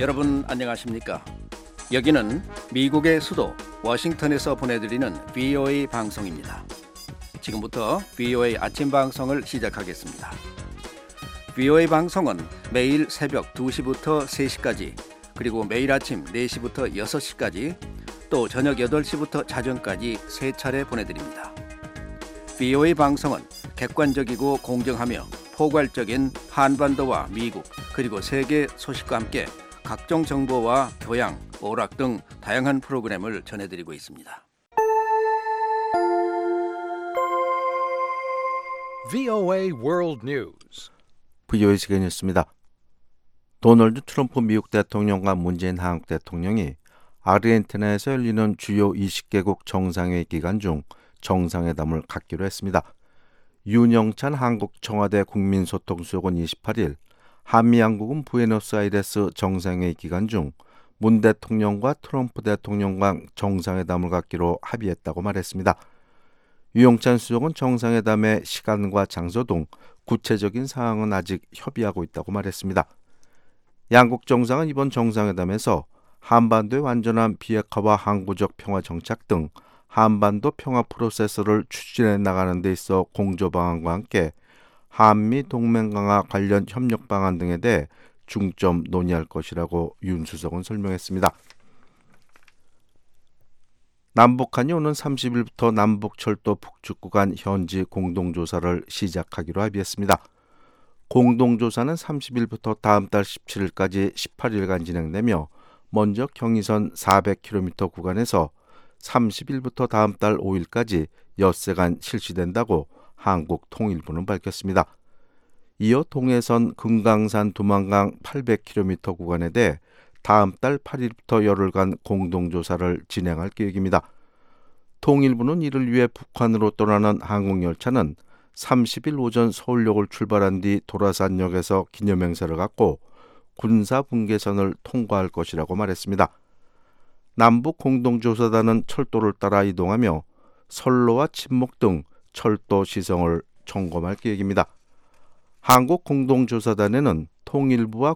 여러분 안녕하십니까? 여기는 미국의 수도 워싱턴에서 보내드리는 VOA 방송입니다. 지금부터 VOA 아침 방송을 시작하겠습니다. VOA 방송은 매일 새벽 2시부터 3시까지, 그리고 매일 아침 4시부터 6시까지, 또 저녁 8시부터 자정까지 3차례 보내드립니다. VOA 방송은 객관적이고 공정하며 포괄적인 한반도와 미국 그리고 세계 소식과 함께 각종 정보와 교양, 오락 등 다양한 프로그램을 전해드리고 있습니다. VOA World News. VOA 세계 뉴스입니다. 도널드 트럼프 미국 대통령과 문재인 한국 대통령이 아르헨티나에서 열리는 주요 20개국 정상회의 기간 중 정상회담을 갖기로 했습니다. 윤영찬 한국 청와대 국민소통수석은 28일 한미양국은 부에노스아이레스 정상회의 기간 중 문 대통령과 트럼프 대통령과 정상회담을 갖기로 합의했다고 말했습니다. 유영찬 수석은 정상회담의 시간과 장소 등 구체적인 사항은 아직 협의하고 있다고 말했습니다. 양국 정상은 이번 정상회담에서 한반도의 완전한 비핵화와 항구적 평화 정착 등 한반도 평화 프로세스를 추진해 나가는 데 있어 공조 방안과 함께 한미 동맹 강화 관련 협력 방안 등에 대해 중점 논의할 것이라고 윤 수석은 설명했습니다. 남북한이 오는 30일부터 남북철도 북측 구간 현지 공동조사를 시작하기로 합의했습니다. 공동조사는 30일부터 다음 달 17일까지 18일간 진행되며 먼저 경의선 400km 구간에서 30일부터 다음 달 5일까지 엿새간 실시된다고 한국통일부는 밝혔습니다. 이어 동해선 금강산 두만강 800km 구간에 대해 다음 달 8일부터 열흘간 공동조사를 진행할 계획입니다. 통일부는 이를 위해 북한으로 떠나는 항공열차는 30일 오전 서울역을 출발한 뒤 도라산역에서 기념행사를 갖고 군사분계선을 통과할 것이라고 말했습니다. 남북 공동조사단은 철도를 따라 이동하며 선로와 침목 등 철도 시설을 점검할 계획입니다. 한국공동조사단에는 통일부와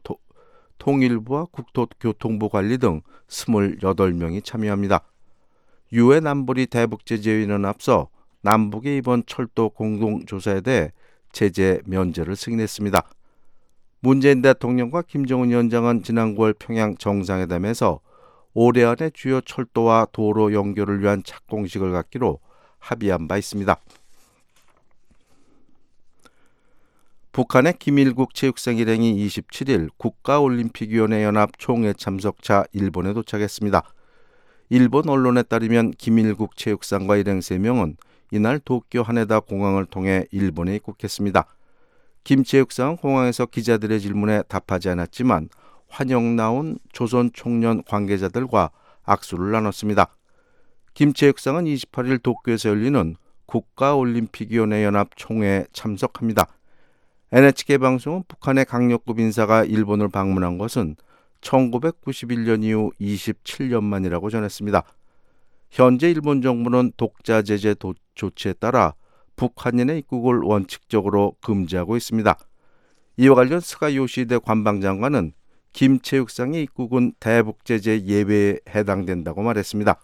국토교통부 관리 등 28명이 참여합니다. 유엔 안보리 대북제재위는 앞서 남북의 이번 철도 공동조사에 대해 제재 면제를 승인했습니다. 문재인 대통령과 김정은 위원장은 지난 9월 평양 정상회담에서 올해 안에 주요 철도와 도로 연결을 위한 착공식을 갖기로 합의한 바 있습니다. 북한의 김일국 체육생 일행이 27일 국가올림픽위원회 연합 총회 참석차 일본에 도착했습니다. 일본 언론에 따르면 김일국 체육상과 일행 3명은 이날 도쿄 하네다 공항을 통해 일본에 입국했습니다. 김 체육상은 공항에서 기자들의 질문에 답하지 않았지만 환영 나온 조선 총련 관계자들과 악수를 나눴습니다. 김 체육상은 28일 도쿄에서 열리는 국가올림픽위원회 연합 총회에 참석합니다. NHK 방송은 북한의 강력급 인사가 일본을 방문한 것은 1991년 이후 27년 만이라고 전했습니다. 현재 일본 정부는 독자 제재 조치에 따라 북한인의 입국을 원칙적으로 금지하고 있습니다. 이와 관련 스가 요시히데 관방장관은 김 체육상의 입국은 대북제재 예외에 해당된다고 말했습니다.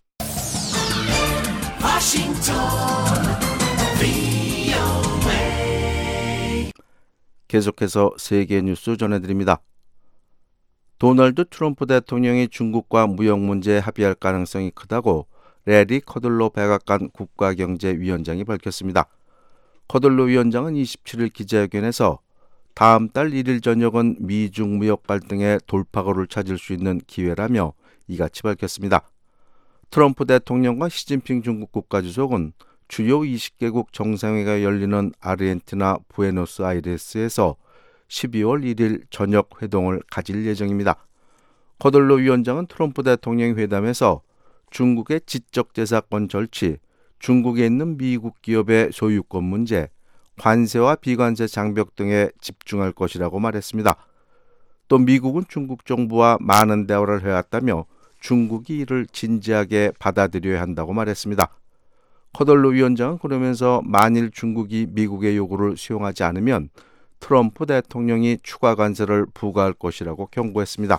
계속해서 세계 뉴스 전해드립니다. 도널드 트럼프 대통령이 중국과 무역 문제에 합의할 가능성이 크다고 레리 커들로 백악관 국가경제위원장이 밝혔습니다. 커들로 위원장은 27일 기자회견에서 다음 달 1일 저녁은 미중 무역 갈등의 돌파구를 찾을 수 있는 기회라며 이같이 밝혔습니다. 트럼프 대통령과 시진핑 중국 국가주석은 주요 20개국 정상회의가 열리는 아르헨티나 부에노스아이레스에서 12월 1일 저녁 회동을 가질 예정입니다. 커들로 위원장은 트럼프 대통령의 회담에서 중국의 지적재산권 절취, 중국에 있는 미국 기업의 소유권 문제, 관세와 비관세 장벽 등에 집중할 것이라고 말했습니다. 또 미국은 중국 정부와 많은 대화를 해왔다며 중국이 이를 진지하게 받아들여야 한다고 말했습니다. 커덜로 위원장은 그러면서 만일 중국이 미국의 요구를 수용하지 않으면 트럼프 대통령이 추가 관세를 부과할 것이라고 경고했습니다.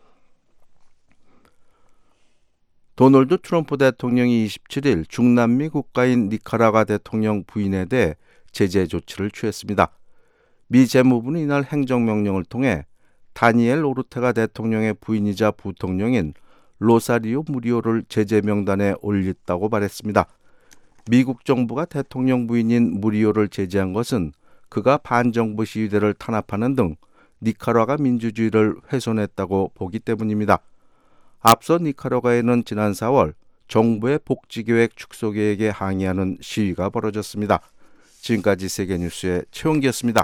도널드 트럼프 대통령이 27일 중남미 국가인 니카라과 대통령 부인에 대해 제재 조치를 취했습니다. 미 재무부는 이날 행정명령을 통해 다니엘 오르테가 대통령의 부인이자 부통령인 로사리오 무리오를 제재 명단에 올렸다고 말했습니다. 미국 정부가 대통령 부인인 무리오를 제재한 것은 그가 반정부 시위대를 탄압하는 등 니카라과 민주주의를 훼손했다고 보기 때문입니다. 앞서 니카라과에는 지난 4월 정부의 복지계획 축소 계획에 항의하는 시위가 벌어졌습니다. 지금까지 세계뉴스의 최원기였습니다.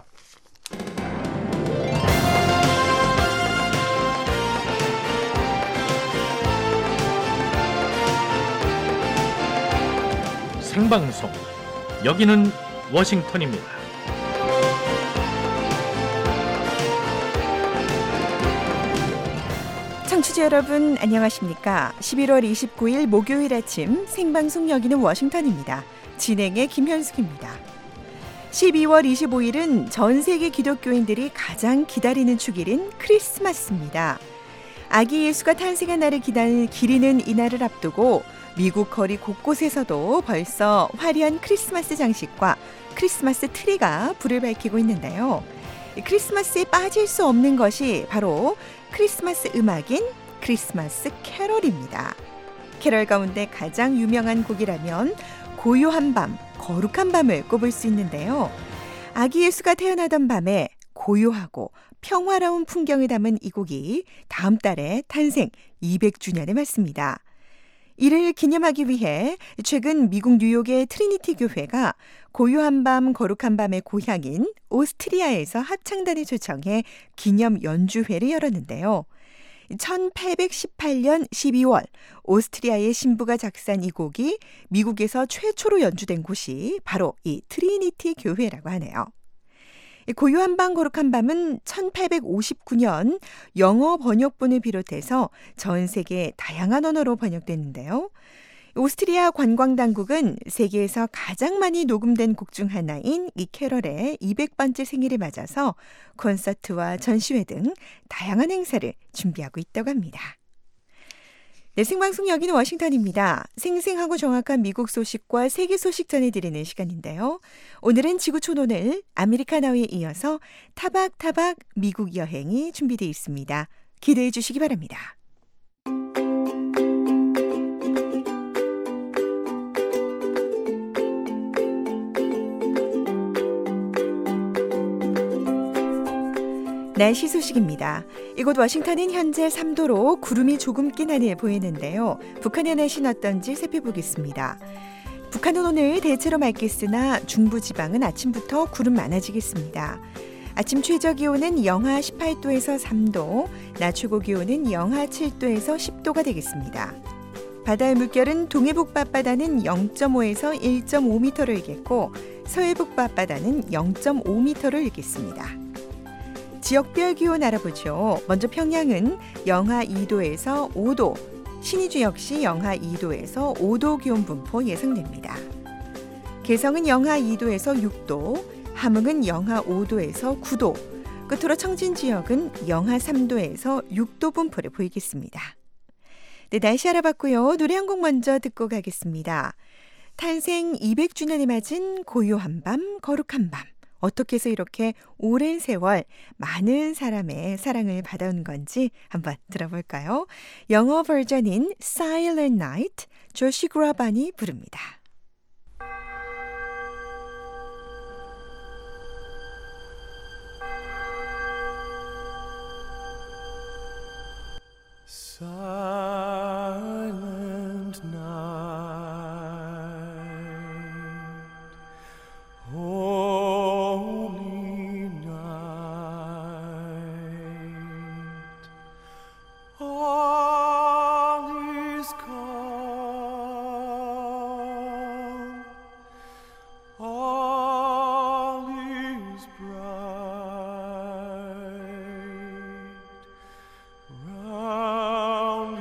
생방송 여기는 워싱턴입니다. 청취자 여러분 안녕하십니까? 11월 29일 목요일 아침 생방송 여기는 워싱턴입니다. 진행의 김현숙입니다. 12월 25일은 전 세계 기독교인들이 가장 기다리는 축일인 크리스마스입니다. 아기 예수가 탄생한 날을 기리는 이날을 앞두고 미국 거리 곳곳에서도 벌써 화려한 크리스마스 장식과 크리스마스 트리가 불을 밝히고 있는데요. 크리스마스에 빠질 수 없는 것이 바로 크리스마스 음악인 크리스마스 캐럴입니다. 캐럴 가운데 가장 유명한 곡이라면 고요한 밤, 거룩한 밤을 꼽을 수 있는데요. 아기 예수가 태어나던 밤에 고요하고 평화로운 풍경을 담은 이 곡이 다음 달에 탄생 200주년에 맞습니다. 이를 기념하기 위해 최근 미국 뉴욕의 트리니티 교회가 고요한 밤 거룩한 밤의 고향인 오스트리아에서 합창단을 초청해 기념 연주회를 열었는데요. 1818년 12월 오스트리아의 신부가 작사한 이 곡이 미국에서 최초로 연주된 곳이 바로 이 트리니티 교회라고 하네요. 고요한 밤 거룩한 밤은 1859년 영어 번역본을 비롯해서 전 세계 다양한 언어로 번역됐는데요. 오스트리아 관광당국은 세계에서 가장 많이 녹음된 곡 중 하나인 이 캐럴의 200번째 생일을 맞아서 콘서트와 전시회 등 다양한 행사를 준비하고 있다고 합니다. 네, 생방송 여기는 워싱턴입니다. 생생하고 정확한 미국 소식과 세계 소식 전해드리는 시간인데요. 오늘은 지구촌 오늘 아메리카나우에 이어서 타박타박 미국 여행이 준비되어 있습니다. 기대해 주시기 바랍니다. 날씨 소식입니다. 이곳 워싱턴은 현재 3도로 구름이 조금 낀 하늘 보이는데요. 북한의 날씨는 어떤지 살펴보겠습니다. 북한은 오늘 대체로 맑겠으나 중부지방은 아침부터 구름 많아지겠습니다. 아침 최저 기온은 영하 18도에서 3도, 낮 최고 기온은 영하 7도에서 10도가 되겠습니다. 바다의 물결은 동해북 앞바다는 0.5에서 1.5m를 일겠고 서해북 앞바다는 0.5m를 일겠습니다. 지역별 기온 알아보죠. 먼저 평양은 영하 2도에서 5도, 신의주 역시 영하 2도에서 5도 기온 분포 예상됩니다. 개성은 영하 2도에서 6도, 함흥은 영하 5도에서 9도, 끝으로 청진 지역은 영하 3도에서 6도 분포를 보이겠습니다. 네, 날씨 알아봤고요. 노래 한 곡 먼저 듣고 가겠습니다. 탄생 200주년에 맞은 고요한 밤, 거룩한 밤. 어떻게 해서 이렇게 오랜 세월 많은 사람의 사랑을 받아온 건지 한번 들어볼까요? 영어 버전인 Silent Night, 조시 그라반이 부릅니다. Silent night, holy night, all is calm, all is bright, round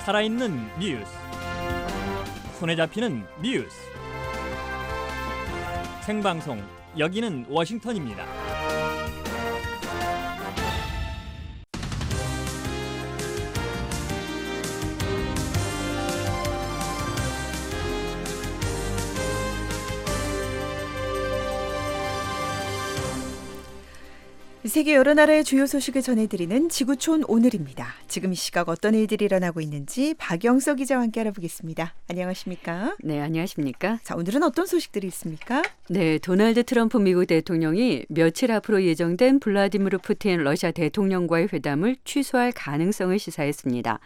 살아있는 뉴스, 손에 잡히는 뉴스, 생방송 여기는 워싱턴입니다. 세계 여러 나라의 주요 소식을 전해드리는 지구촌 오늘입니다. 지금 이 시각 어떤 일들이 일어나고 있는지 박영서 기자와 함께 알아보겠습니다. 안녕하십니까? 네, 안녕하십니까? 자, 오늘은 어떤 소식들이 있습니까? 네, 도널드 트럼프 미국 대통령이 며칠 앞으로 예정된 블라디미르 푸틴 러시아 대통령과의 회담을 취소할 가능성을 시사했습니다.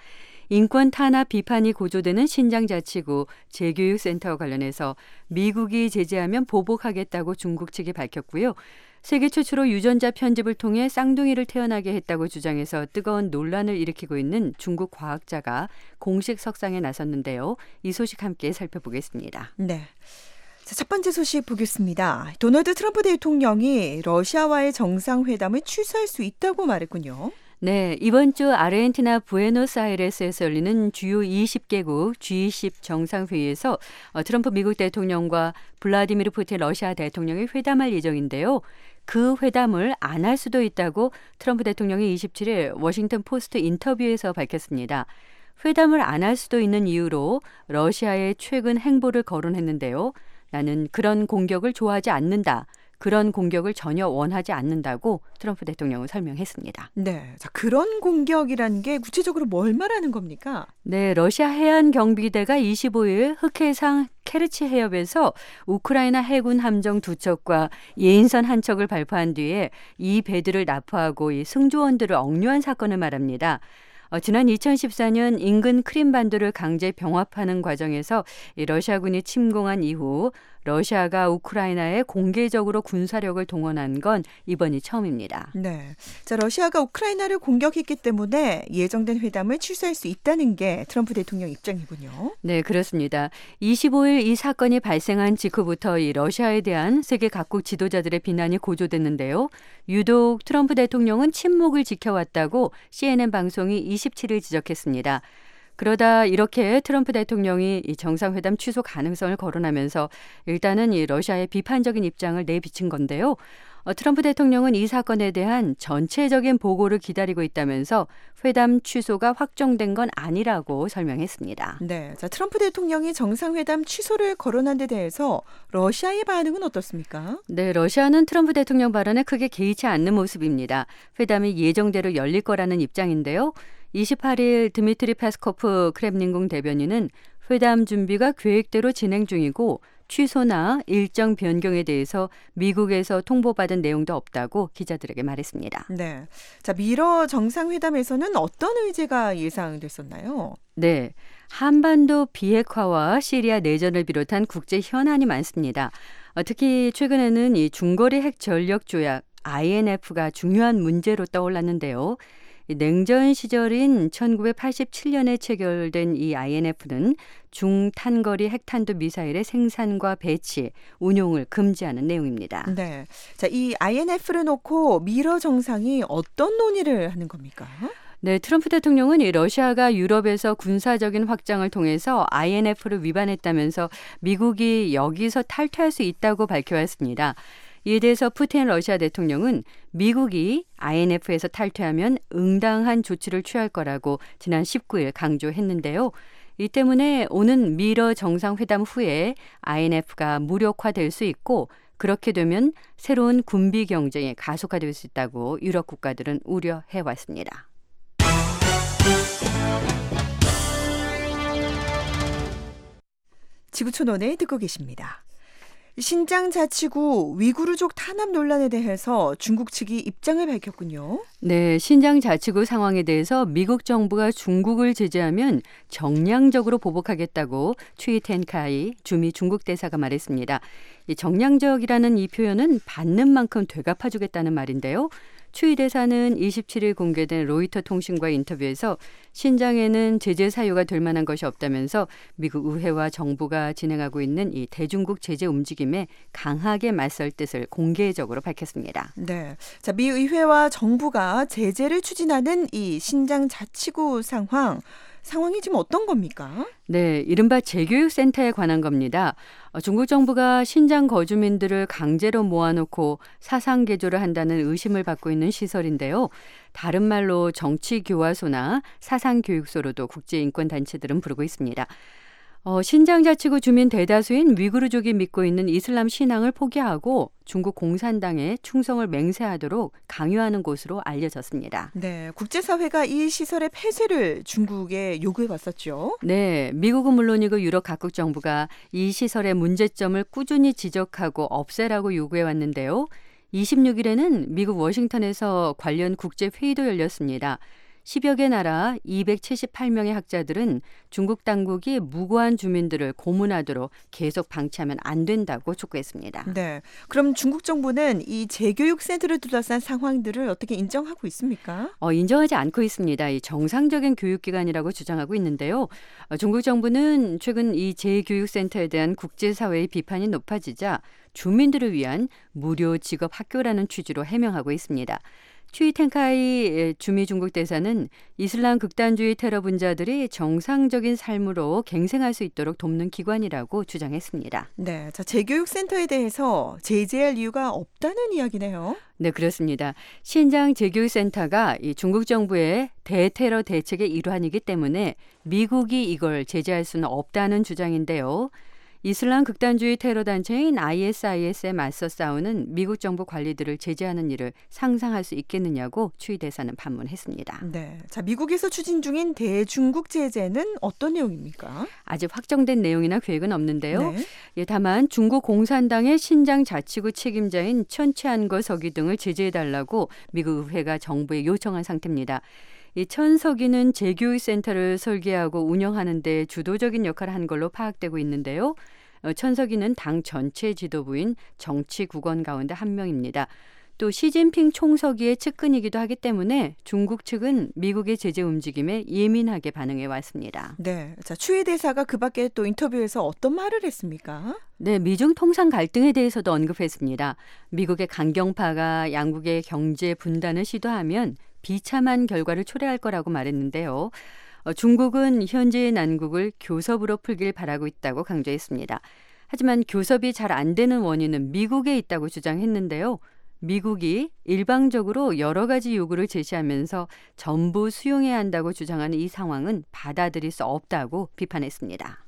인권 탄압 비판이 고조되는 신장자치구 재교육센터와 관련해서 미국이 제재하면 보복하겠다고 중국 측이 밝혔고요. 세계 최초로 유전자 편집을 통해 쌍둥이를 태어나게 했다고 주장해서 뜨거운 논란을 일으키고 있는 중국 과학자가 공식 석상에 나섰는데요. 이 소식 함께 살펴보겠습니다. 네. 자, 첫 번째 소식 보겠습니다. 도널드 트럼프 대통령이 러시아와의 정상회담을 취소할 수 있다고 말했군요. 네, 이번 주 아르헨티나 부에노스아이레스에서 열리는 주요 20개국 G20 정상회의에서 트럼프 미국 대통령과 블라디미르 푸틴 러시아 대통령이 회담할 예정인데요. 그 회담을 안 할 수도 있다고 트럼프 대통령이 27일 워싱턴 포스트 인터뷰에서 밝혔습니다. 회담을 안 할 수도 있는 이유로 러시아의 최근 행보를 거론했는데요. 나는 그런 공격을 좋아하지 않는다. 그런 공격을 전혀 원하지 않는다고 트럼프 대통령은 설명했습니다. 네, 자, 그런 공격이라는 게 구체적으로 뭘 말하는 겁니까? 네, 러시아 해안경비대가 25일 흑해상 케르치 해협에서 우크라이나 해군 함정 2척과 예인선 1척을 발포한 뒤에 이 배들을 납포하고 이 승조원들을 억류한 사건을 말합니다. 지난 2014년 인근 크림반도를 강제 병합하는 과정에서 이 러시아군이 침공한 이후 러시아가 우크라이나에 공개적으로 군사력을 동원한 건 이번이 처음입니다. 네, 자, 러시아가 우크라이나를 공격했기 때문에 예정된 회담을 취소할 수 있다는 게 트럼프 대통령 입장이군요. 네, 그렇습니다. 25일 이 사건이 발생한 직후부터 이 러시아에 대한 세계 각국 지도자들의 비난이 고조됐는데요. 유독 트럼프 대통령은 침묵을 지켜왔다고 CNN 방송이 27일 지적했습니다. 그러다 이렇게 트럼프 대통령이 이 정상회담 취소 가능성을 거론하면서 일단은 이 러시아의 비판적인 입장을 내비친 건데요. 트럼프 대통령은 이 사건에 대한 전체적인 보고를 기다리고 있다면서 회담 취소가 확정된 건 아니라고 설명했습니다. 네, 자, 트럼프 대통령이 정상회담 취소를 거론한 데 대해서 러시아의 반응은 어떻습니까? 네, 러시아는 트럼프 대통령 발언에 크게 개의치 않는 모습입니다. 회담이 예정대로 열릴 거라는 입장인데요. 28일 드미트리 페스코프 크렘린궁 대변인은 회담 준비가 계획대로 진행 중이고 취소나 일정 변경에 대해서 미국에서 통보받은 내용도 없다고 기자들에게 말했습니다. 네, 자, 미러 정상회담에서는 어떤 의제가 예상됐었나요? 네, 한반도 비핵화와 시리아 내전을 비롯한 국제 현안이 많습니다. 특히 최근에는 이 중거리 핵 전력 조약 INF가 중요한 문제로 떠올랐는데요. 냉전 시절인 1987년에 체결된 이 INF는 중탄거리 핵탄두 미사일의 생산과 배치, 운용을 금지하는 내용입니다. 네, 자, 이 INF를 놓고 미러 정상이 어떤 논의를 하는 겁니까? 네, 트럼프 대통령은 이 러시아가 유럽에서 군사적인 확장을 통해서 INF를 위반했다면서 미국이 여기서 탈퇴할 수 있다고 밝혀왔습니다. 이에 대해서 푸틴 러시아 대통령은 미국이 INF에서 탈퇴하면 응당한 조치를 취할 거라고 지난 19일 강조했는데요. 이 때문에 오는 미러 정상회담 후에 INF가 무력화될 수 있고 그렇게 되면 새로운 군비 경쟁이 가속화될 수 있다고 유럽 국가들은 우려해왔습니다. 지구촌원에 듣고 계십니다. 신장자치구 위구르족 탄압 논란에 대해서 중국 측이 입장을 밝혔군요. 네, 신장자치구 상황에 대해서 미국 정부가 중국을 제재하면 정량적으로 보복하겠다고 추이 텐카이 주미 중국 대사가 말했습니다. 이 정량적이라는 이 표현은 받는 만큼 되갚아주겠다는 말인데요. 추이 대사는 27일 공개된 로이터 통신과의 인터뷰에서 신장에는 제재 사유가 될 만한 것이 없다면서 미국 의회와 정부가 진행하고 있는 이 대중국 제재 움직임에 강하게 맞설 뜻을 공개적으로 밝혔습니다. 네, 자, 미 의회와 정부가 제재를 추진하는 이 신장 자치구 상황, 상황이 지금 어떤 겁니까? 네, 이른바 재교육센터에 관한 겁니다. 중국 정부가 신장 거주민들을 강제로 모아놓고 사상개조를 한다는 의심을 받고 있는 시설인데요. 다른 말로 정치교화소나 사상교육소로도 국제인권단체들은 부르고 있습니다. 신장 자치구 주민 대다수인 위구르족이 믿고 있는 이슬람 신앙을 포기하고 중국 공산당에 충성을 맹세하도록 강요하는 곳으로 알려졌습니다. 네, 국제사회가 이 시설의 폐쇄를 중국에 요구해 왔었죠. 네, 미국은 물론이고 유럽 각국 정부가 이 시설의 문제점을 꾸준히 지적하고 없애라고 요구해 왔는데요. 26일에는 미국 워싱턴에서 관련 국제회의도 열렸습니다. 10여 개 나라 278명의 학자들은 중국 당국이 무고한 주민들을 고문하도록 계속 방치하면 안 된다고 촉구했습니다. 네, 그럼 중국 정부는 이 재교육센터를 둘러싼 상황들을 어떻게 인정하고 있습니까? 인정하지 않고 있습니다. 이 정상적인 교육기관이라고 주장하고 있는데요. 중국 정부는 최근 이 재교육센터에 대한 국제사회의 비판이 높아지자 주민들을 위한 무료 직업 학교라는 취지로 해명하고 있습니다. 추이텐카이 주미 중국 대사는 이슬람 극단주의 테러 분자들이 정상적인 삶으로 갱생할 수 있도록 돕는 기관이라고 주장했습니다. 네, 자, 재교육센터에 대해서 제재할 이유가 없다는 이야기네요. 네, 그렇습니다. 신장 재교육센터가 이 중국 정부의 대테러 대책의 일환이기 때문에 미국이 이걸 제재할 수는 없다는 주장인데요. 이슬람 극단주의 테러 단체인 ISIS에 맞서 싸우는 미국 정부 관리들을 제재하는 일을 상상할 수 있겠느냐고 추이 대사는 반문했습니다. 네, 자, 미국에서 추진 중인 대중국 제재는 어떤 내용입니까? 아직 확정된 내용이나 계획은 없는데요. 네. 다만 중국 공산당의 신장 자치구 책임자인 천치안거 서기 등을 제재해달라고 미국 의회가 정부에 요청한 상태입니다. 이 천서기는 재교육센터를 설계하고 운영하는 데 주도적인 역할을 한 걸로 파악되고 있는데요. 천서기는 당 전체 지도부인 정치국원 가운데 한 명입니다. 또 시진핑 총서기의 측근이기도 하기 때문에 중국 측은 미국의 제재 움직임에 예민하게 반응해 왔습니다. 네, 자, 추이 대사가 그 밖에 또 인터뷰에서 어떤 말을 했습니까? 네, 미중 통상 갈등에 대해서도 언급했습니다. 미국의 강경파가 양국의 경제 분단을 시도하면 비참한 결과를 초래할 거라고 말했는데요. 중국은 현재의 난국을 교섭으로 풀길 바라고 있다고 강조했습니다. 하지만 교섭이 잘 안 되는 원인은 미국에 있다고 주장했는데요. 미국이 일방적으로 여러 가지 요구를 제시하면서 전부 수용해야 한다고 주장하는 이 상황은 받아들일 수 없다고 비판했습니다.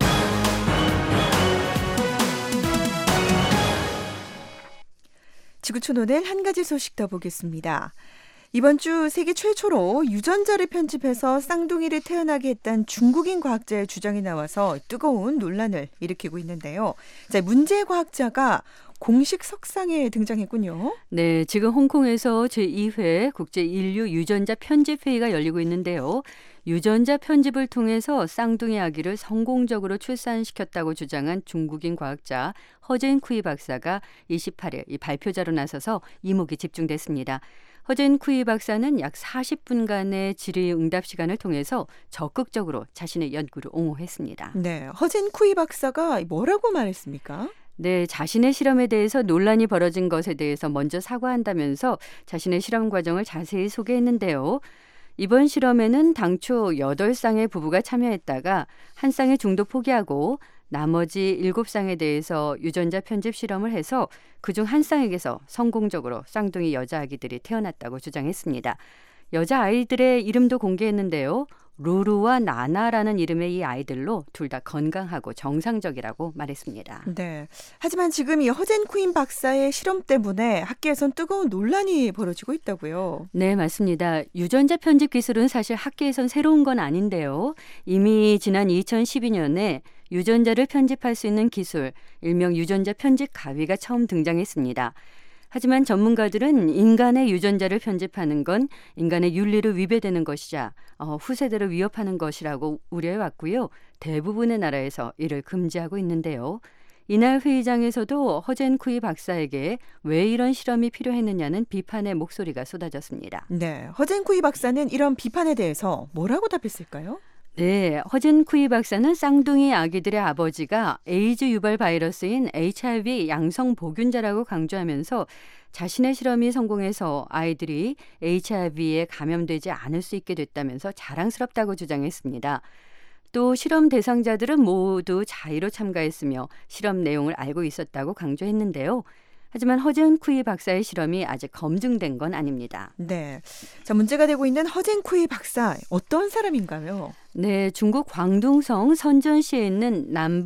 지구촌 오늘 한 가지 소식 더 보겠습니다. 이번 주 세계 최초로 유전자를 편집해서 쌍둥이를 태어나게 했다는 중국인 과학자의 주장이 나와서 뜨거운 논란을 일으키고 있는데요. 자, 문제의 과학자가 공식 석상에 등장했군요. 네, 지금 홍콩에서 제2회 국제인류 유전자 편집회의가 열리고 있는데요. 유전자 편집을 통해서 쌍둥이 아기를 성공적으로 출산시켰다고 주장한 중국인 과학자 허젠쿠이 박사가 28일 이 발표자로 나서서 이목이 집중됐습니다. 허젠쿠이 박사는 약 40분간의 질의응답 시간을 통해서 적극적으로 자신의 연구를 옹호했습니다. 네, 허젠쿠이 박사가 뭐라고 말했습니까? 네, 자신의 실험에 대해서 논란이 벌어진 것에 대해서 먼저 사과한다면서 자신의 실험 과정을 자세히 소개했는데요. 이번 실험에는 당초 8쌍의 부부가 참여했다가 한 쌍의 중도 포기하고 나머지 7쌍에 대해서 유전자 편집 실험을 해서 그중 한 쌍에게서 성공적으로 쌍둥이 여자 아기들이 태어났다고 주장했습니다. 여자 아이들의 이름도 공개했는데요. 루루와 나나라는 이름의 이 아이들로 둘 다 건강하고 정상적이라고 말했습니다. 네. 하지만 지금 이 허젠쿠인 박사의 실험 때문에 학계에선 뜨거운 논란이 벌어지고 있다고요. 네, 맞습니다. 유전자 편집 기술은 사실 학계에선 새로운 건 아닌데요. 이미 지난 2012년에 유전자를 편집할 수 있는 기술, 일명 유전자 편집 가위가 처음 등장했습니다. 하지만 전문가들은 인간의 유전자를 편집하는 건 인간의 윤리를 위배되는 것이자 후세대를 위협하는 것이라고 우려해왔고요. 대부분의 나라에서 이를 금지하고 있는데요. 이날 회의장에서도 허젠쿠이 박사에게 왜 이런 실험이 필요했느냐는 비판의 목소리가 쏟아졌습니다. 네, 허젠쿠이 박사는 이런 비판에 대해서 뭐라고 답했을까요? 네, 허진 쿠이 박사는 쌍둥이 아기들의 아버지가 에이즈 유발 바이러스인 HIV 양성 보균자라고 강조하면서 자신의 실험이 성공해서 아이들이 HIV에 감염되지 않을 수 있게 됐다면서 자랑스럽다고 주장했습니다. 또 실험 대상자들은 모두 자의로 참가했으며 실험 내용을 알고 있었다고 강조했는데요. 하지만 허진 쿠이 박사의 실험이 아직 검증된 건 아닙니다. 네. 자, 문제가 되고 있는 허진 쿠이 박사, 어떤 사람인가요? 네, 중국 광둥성 선전시에 있는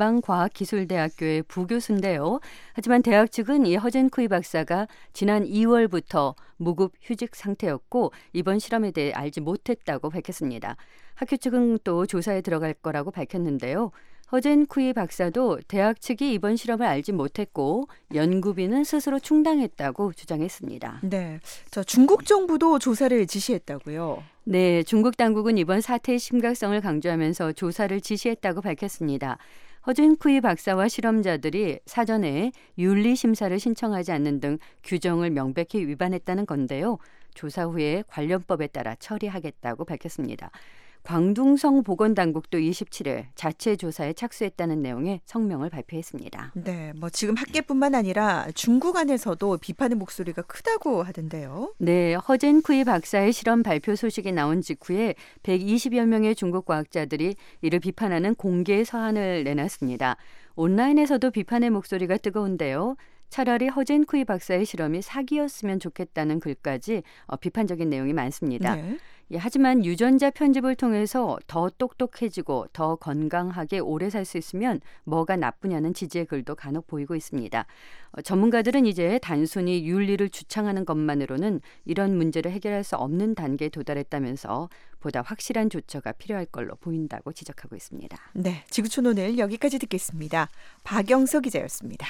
남방과학기술대학교의 부교수인데요. 하지만 대학 측은 이 허진 쿠이 박사가 지난 2월부터 무급 휴직 상태였고 이번 실험에 대해 알지 못했다고 밝혔습니다. 학교 측은 또 조사에 들어갈 거라고 밝혔는데요. 허진 쿠이 박사도 대학 측이 이번 실험을 알지 못했고 연구비는 스스로 충당했다고 주장했습니다. 네. 자, 중국 정부도 조사를 지시했다고요? 네, 중국 당국은 이번 사태의 심각성을 강조하면서 조사를 지시했다고 밝혔습니다. 허진 쿠이 박사와 실험자들이 사전에 윤리 심사를 신청하지 않는 등 규정을 명백히 위반했다는 건데요. 조사 후에 관련법에 따라 처리하겠다고 밝혔습니다. 광둥성 보건당국도 27일 자체 조사에 착수했다는 내용의 성명을 발표했습니다. 네, 뭐 지금 학계뿐만 아니라 중국 안에서도 비판의 목소리가 크다고 하던데요. 네, 허진 쿠이 박사의 실험 발표 소식이 나온 직후에 120여 명의 중국 과학자들이 이를 비판하는 공개 서한을 내놨습니다. 온라인에서도 비판의 목소리가 뜨거운데요. 차라리 허진 쿠이 박사의 실험이 사기였으면 좋겠다는 글까지 비판적인 내용이 많습니다. 네. 하지만 유전자 편집을 통해서 더 똑똑해지고 더 건강하게 오래 살 수 있으면 뭐가 나쁘냐는 지지의 글도 간혹 보이고 있습니다. 전문가들은 이제 단순히 윤리를 주창하는 것만으로는 이런 문제를 해결할 수 없는 단계에 도달했다면서 보다 확실한 조처가 필요할 걸로 보인다고 지적하고 있습니다. 네, 지구촌 오늘 여기까지 듣겠습니다. 박영서 기자였습니다.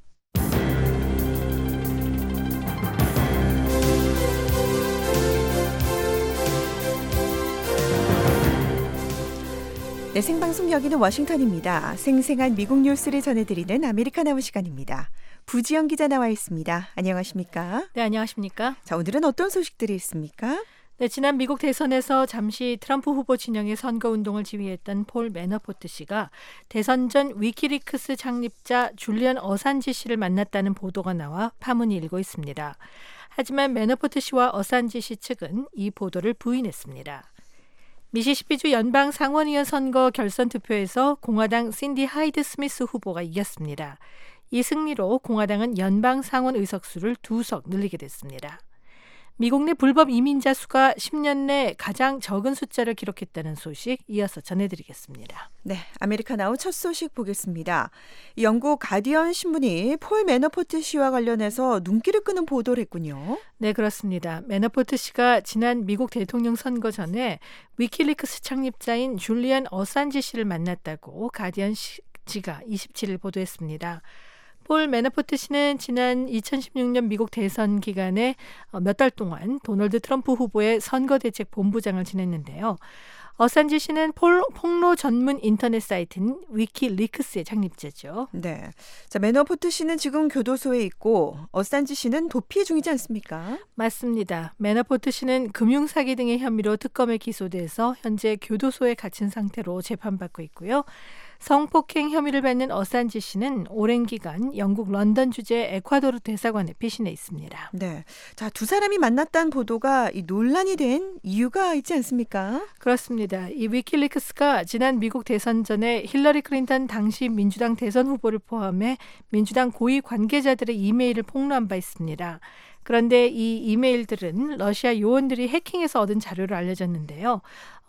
네, 생방송 여기는 워싱턴입니다. 생생한 미국 뉴스를 전해드리는 아메리카나우 시간입니다. 부지영 기자 나와 있습니다. 안녕하십니까? 네, 안녕하십니까? 자, 오늘은 어떤 소식들이 있습니까? 네, 지난 미국 대선에서 잠시 트럼프 후보 진영의 선거운동을 지휘했던 폴 매너포트 씨가 대선 전 위키리크스 창립자 줄리언 어산지 씨를 만났다는 보도가 나와 파문이 일고 있습니다. 하지만 매너포트 씨와 어산지 씨 측은 이 보도를 부인했습니다. 미시시피주 연방 상원의원 선거 결선 투표에서 공화당 신디 하이드 스미스 후보가 이겼습니다. 이 승리로 공화당은 연방 상원 의석수를 2석 늘리게 됐습니다. 미국 내 불법 이민자 수가 10년 내 가장 적은 숫자를 기록했다는 소식 이어서 전해드리겠습니다. 네, 아메리카나우 첫 소식 보겠습니다. 영국 가디언 신문이 폴 매너포트 씨와 관련해서 눈길을 끄는 보도를 했군요. 네, 그렇습니다. 매너포트 씨가 지난 미국 대통령 선거 전에 위키리크스 창립자인 줄리안 어산지 씨를 만났다고 가디언 지가 27일 보도했습니다. 폴 매너포트 씨는 지난 2016년 미국 대선 기간에 몇 달 동안 도널드 트럼프 후보의 선거대책 본부장을 지냈는데요. 어산지 씨는 폭로 전문 인터넷 사이트인 위키리크스의 창립자죠. 네, 자, 매너포트 씨는 지금 교도소에 있고 어산지 씨는 도피 중이지 않습니까? 맞습니다. 매너포트 씨는 금융사기 등의 혐의로 특검에 기소돼서 현재 교도소에 갇힌 상태로 재판받고 있고요. 성폭행 혐의를 받는 어산지 씨는 오랜 기간 영국 런던 주재 에콰도르 대사관에 피신해 있습니다. 네, 자, 두 사람이 만났다는 보도가 이 논란이 된 이유가 있지 않습니까? 그렇습니다. 이 위키리크스가 지난 미국 대선 전에 힐러리 클린턴 당시 민주당 대선 후보를 포함해 민주당 고위 관계자들의 이메일을 폭로한 바 있습니다. 그런데 이 이메일들은 러시아 요원들이 해킹해서 얻은 자료로 알려졌는데요.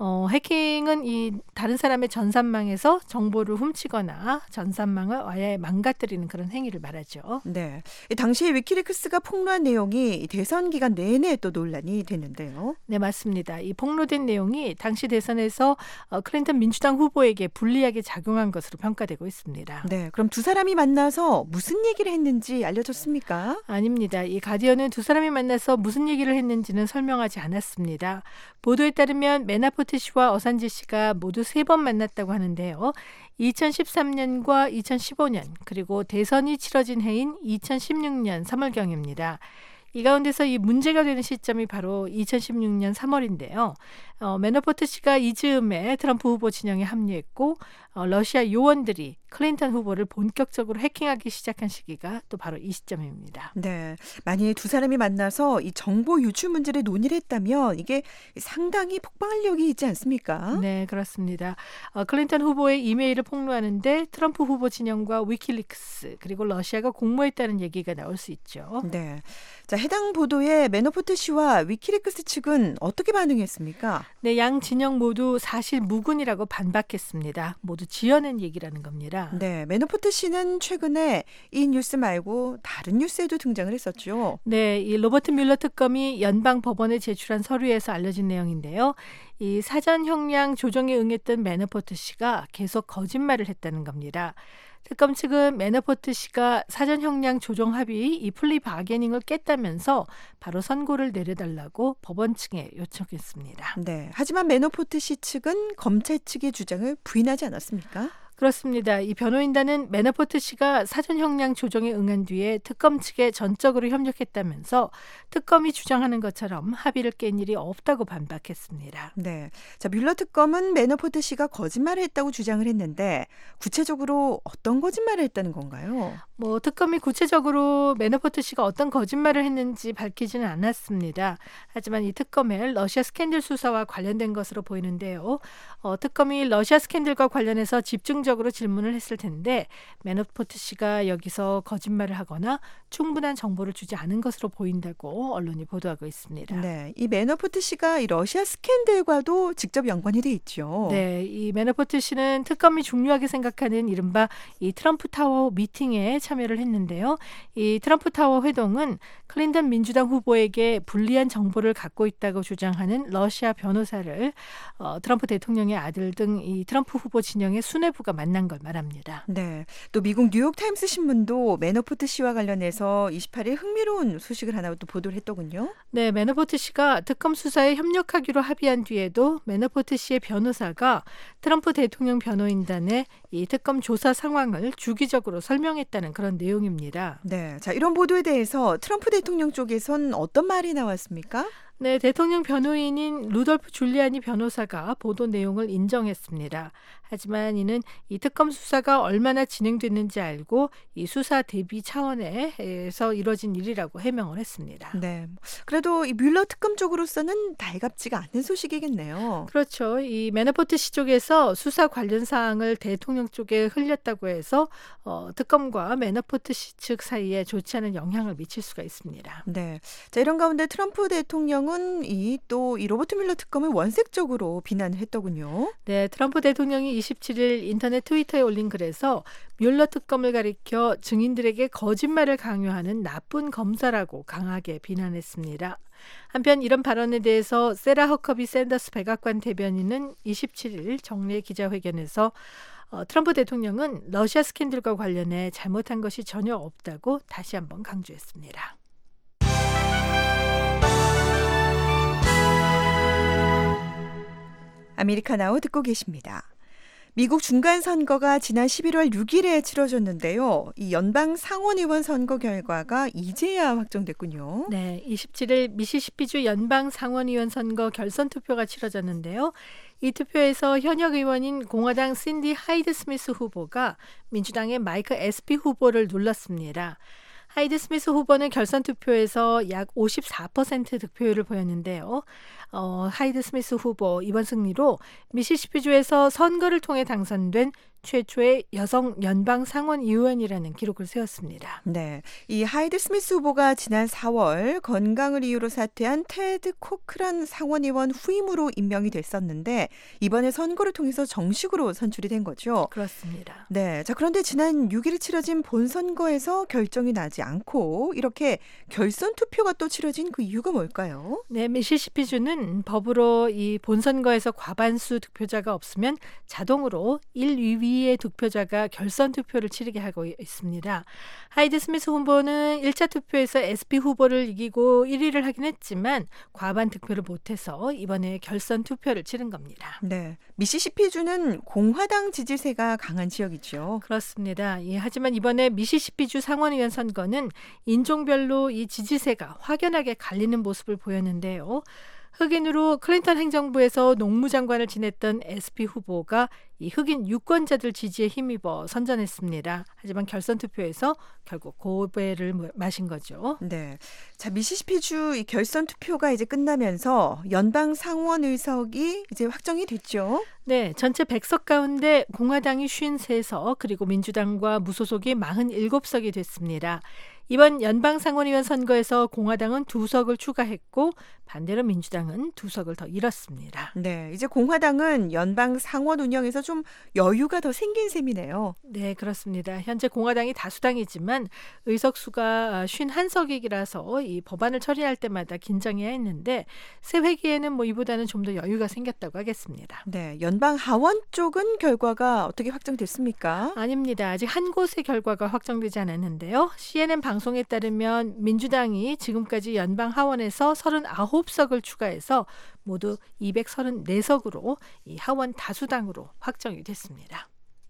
해킹은 이 다른 사람의 전산망에서 정보를 훔치거나 전산망을 아예 망가뜨리는 그런 행위를 말하죠. 네, 당시에 위키리크스가 폭로한 내용이 대선 기간 내내 또 논란이 됐는데요. 네, 맞습니다. 이 폭로된 내용이 당시 대선에서 클린턴 민주당 후보에게 불리하게 작용한 것으로 평가되고 있습니다. 네, 그럼 두 사람이 만나서 무슨 얘기를 했는지 알려졌습니까? 아닙니다. 이 가디언은 두 사람이 만나서 무슨 얘기를 했는지는 설명하지 않았습니다. 보도에 따르면 매너포트 씨와 어산지 씨가 모두 3번 만났다고 하는데요. 2013년과 2015년 그리고 대선이 치러진 해인 2016년 3월경입니다. 이 가운데서 이 문제가 되는 시점이 바로 2016년 3월인데요. 매너포트 씨가 이 즈음에 트럼프 후보 진영에 합류했고 러시아 요원들이 클린턴 후보를 본격적으로 해킹하기 시작한 시기가 또 바로 이 시점입니다. 네, 만일 두 사람이 만나서 이 정보 유출 문제를 논의를 했다면 이게 상당히 폭발력이 있지 않습니까? 네, 그렇습니다. 클린턴 후보의 이메일을 폭로하는데 트럼프 후보 진영과 위키리크스 그리고 러시아가 공모했다는 얘기가 나올 수 있죠. 네, 자 해당 보도에 매너포트 씨와 위키리크스 측은 어떻게 반응했습니까? 네, 양 진영 모두 사실 무근이라고 반박했습니다. 모두 지어낸 얘기라는 겁니다. 네, 매너포트 씨는 최근에 이 뉴스 말고 다른 뉴스에도 등장을 했었죠. 네, 이 로버트 뮬러 특검이 연방 법원에 제출한 서류에서 알려진 내용인데요. 이 사전 형량 조정에 응했던 매너포트 씨가 계속 거짓말을 했다는 겁니다. 특검 측은 매너포트 씨가 사전 형량 조정 합의 이 플리 바게닝을 깼다면서 바로 선고를 내려달라고 법원 측에 요청했습니다. 네, 하지만 매너포트 씨 측은 검찰 측의 주장을 부인하지 않았습니까? 그렇습니다. 이 변호인단은 매너포트 씨가 사전 형량 조정에 응한 뒤에 특검 측에 전적으로 협력했다면서 특검이 주장하는 것처럼 합의를 깬 일이 없다고 반박했습니다. 네, 자 뮬러 특검은 매너포트 씨가 거짓말을 했다고 주장을 했는데 구체적으로 어떤 거짓말을 했다는 건가요? 특검이 구체적으로 매너포트 씨가 어떤 거짓말을 했는지 밝히지는 않았습니다. 하지만 이 특검의 러시아 스캔들 수사와 관련된 것으로 보이는데요. 특검이 러시아 스캔들과 관련해서 집중적으로 질문을 했을 텐데 매너포트 씨가 여기서 거짓말을 하거나 충분한 정보를 주지 않은 것으로 보인다고 언론이 보도하고 있습니다. 네, 이 매너포트 씨가 이 러시아 스캔들과도 직접 연관이 돼 있죠. 네, 이 매너포트 씨는 특검이 중요하게 생각하는 이른바 이 트럼프 타워 미팅에 참여를 했는데요. 이 트럼프 타워 회동은 클린턴 민주당 후보에게 불리한 정보를 갖고 있다고 주장하는 러시아 변호사를 트럼프 대통령의 아들 등 이 트럼프 후보 진영의 수뇌부가 만난 걸 말합니다. 네, 또 미국 뉴욕타임스 신문도 매너포트 씨와 관련해서 28일 흥미로운 소식을 하나 또 보도를 했더군요. 네, 매너포트 씨가 특검 수사에 협력하기로 합의한 뒤에도 매너포트 씨의 변호사가 트럼프 대통령 변호인단에 이 특검 조사 상황을 주기적으로 설명했다는 그런 내용입니다. 네, 자 이런 보도에 대해서 트럼프 대통령 쪽에선 어떤 말이 나왔습니까? 네, 대통령 변호인인 루돌프 줄리아니 변호사가 보도 내용을 인정했습니다. 하지만 이는 이 특검 수사가 얼마나 진행됐는지 알고 이 수사 대비 차원에서 이뤄진 일이라고 해명을 했습니다. 네, 그래도 이 뮬러 특검 쪽으로서는 달갑지가 않은 소식이겠네요. 그렇죠. 이 매너포트 씨 쪽에서 수사 관련 사항을 대통령 쪽에 흘렸다고 해서 특검과 매너포트 씨 측 사이에 좋지 않은 영향을 미칠 수가 있습니다. 네, 자 이런 가운데 트럼프 대통령은 이 로버트 뮬러 특검을 원색적으로 비난을 했더군요. 네, 트럼프 대통령이 27일 인터넷 트위터에 올린 글에서 뮬러 특검을 가리켜 증인들에게 거짓말을 강요하는 나쁜 검사라고 강하게 비난했습니다. 한편 이런 발언에 대해서 세라 허커비 샌더스 백악관 대변인은 27일 정례 기자회견에서 트럼프 대통령은 러시아 스캔들과 관련해 잘못한 것이 전혀 없다고 다시 한번 강조했습니다. 아메리카나우 듣고 계십니다. 미국 중간선거가 지난 11월 6일에 치러졌는데요. 이 연방 상원의원 선거 결과가 이제야 확정됐군요. 네, 27일 미시시피주 연방 상원의원 선거 결선 투표가 치러졌는데요. 이 투표에서 현역 의원인 공화당 신디 하이드 스미스 후보가 민주당의 마이크 에스피 후보를 눌렀습니다. 하이드 스미스 후보는 결선 투표에서 약 54% 득표율을 보였는데요. 하이드 스미스 후보 이번 승리로 미시시피주에서 선거를 통해 당선된 최초의 여성 연방 상원 의원이라는 기록을 세웠습니다. 네, 이 하이드 스미스 후보가 지난 4월 건강을 이유로 사퇴한 테드 코크란 상원의원 후임으로 임명이 됐었는데 이번에 선거를 통해서 정식으로 선출이 된 거죠. 그렇습니다. 네, 자 그런데 지난 6일 치러진 본선거에서 결정이 나지 않고 이렇게 결선 투표가 또 치러진 그 이유가 뭘까요? 네, 미시시피주는 법으로 이 본선거에서 과반수 득표자가 없으면 자동으로 1, 2위의 득표자가 결선 투표를 치르게 하고 있습니다. 하이드 스미스 후보는 1차 투표에서 SP 후보를 이기고 1위를 하긴 했지만 과반 득표를 못해서 이번에 결선 투표를 치른 겁니다. 네, 미시시피주는 공화당 지지세가 강한 지역이죠. 그렇습니다. 예, 하지만 이번에 미시시피주 상원의원 선거는 인종별로 이 지지세가 확연하게 갈리는 모습을 보였는데요. 흑인으로 클린턴 행정부에서 농무장관을 지냈던 SP 후보가 이 흑인 유권자들 지지에 힘입어 선전했습니다. 하지만 결선 투표에서 결국 고배를 마신 거죠. 네. 자, 미시시피주 이 결선 투표가 이제 끝나면서 연방 상원 의석이 이제 확정이 됐죠. 네, 전체 100석 가운데 공화당이 53석, 그리고 민주당과 무소속이 47석이 됐습니다. 이번 연방 상원의원 선거에서 공화당은 2석을 추가했고 반대로 민주당은 2석을 더 잃었습니다. 네, 이제 공화당은 연방 상원 운영에서 좀 여유가 더 생긴 셈이네요. 네, 그렇습니다. 현재 공화당이 다수당이지만 의석수가 51석이라서 이 법안을 처리할 때마다 긴장해야 했는데 새 회기에는 뭐 이보다는 좀 더 여유가 생겼다고 하겠습니다. 네, 연방 하원 쪽은 결과가 어떻게 확정됐습니까? 아닙니다. 아직 한 곳의 결과가 확정되지 않았는데요. CNN 방송에 따르면 민주당이 지금까지 연방 하원에서 39석을 추가해서 모두 234석으로 이 하원 다수당으로 확정이 됐습니다.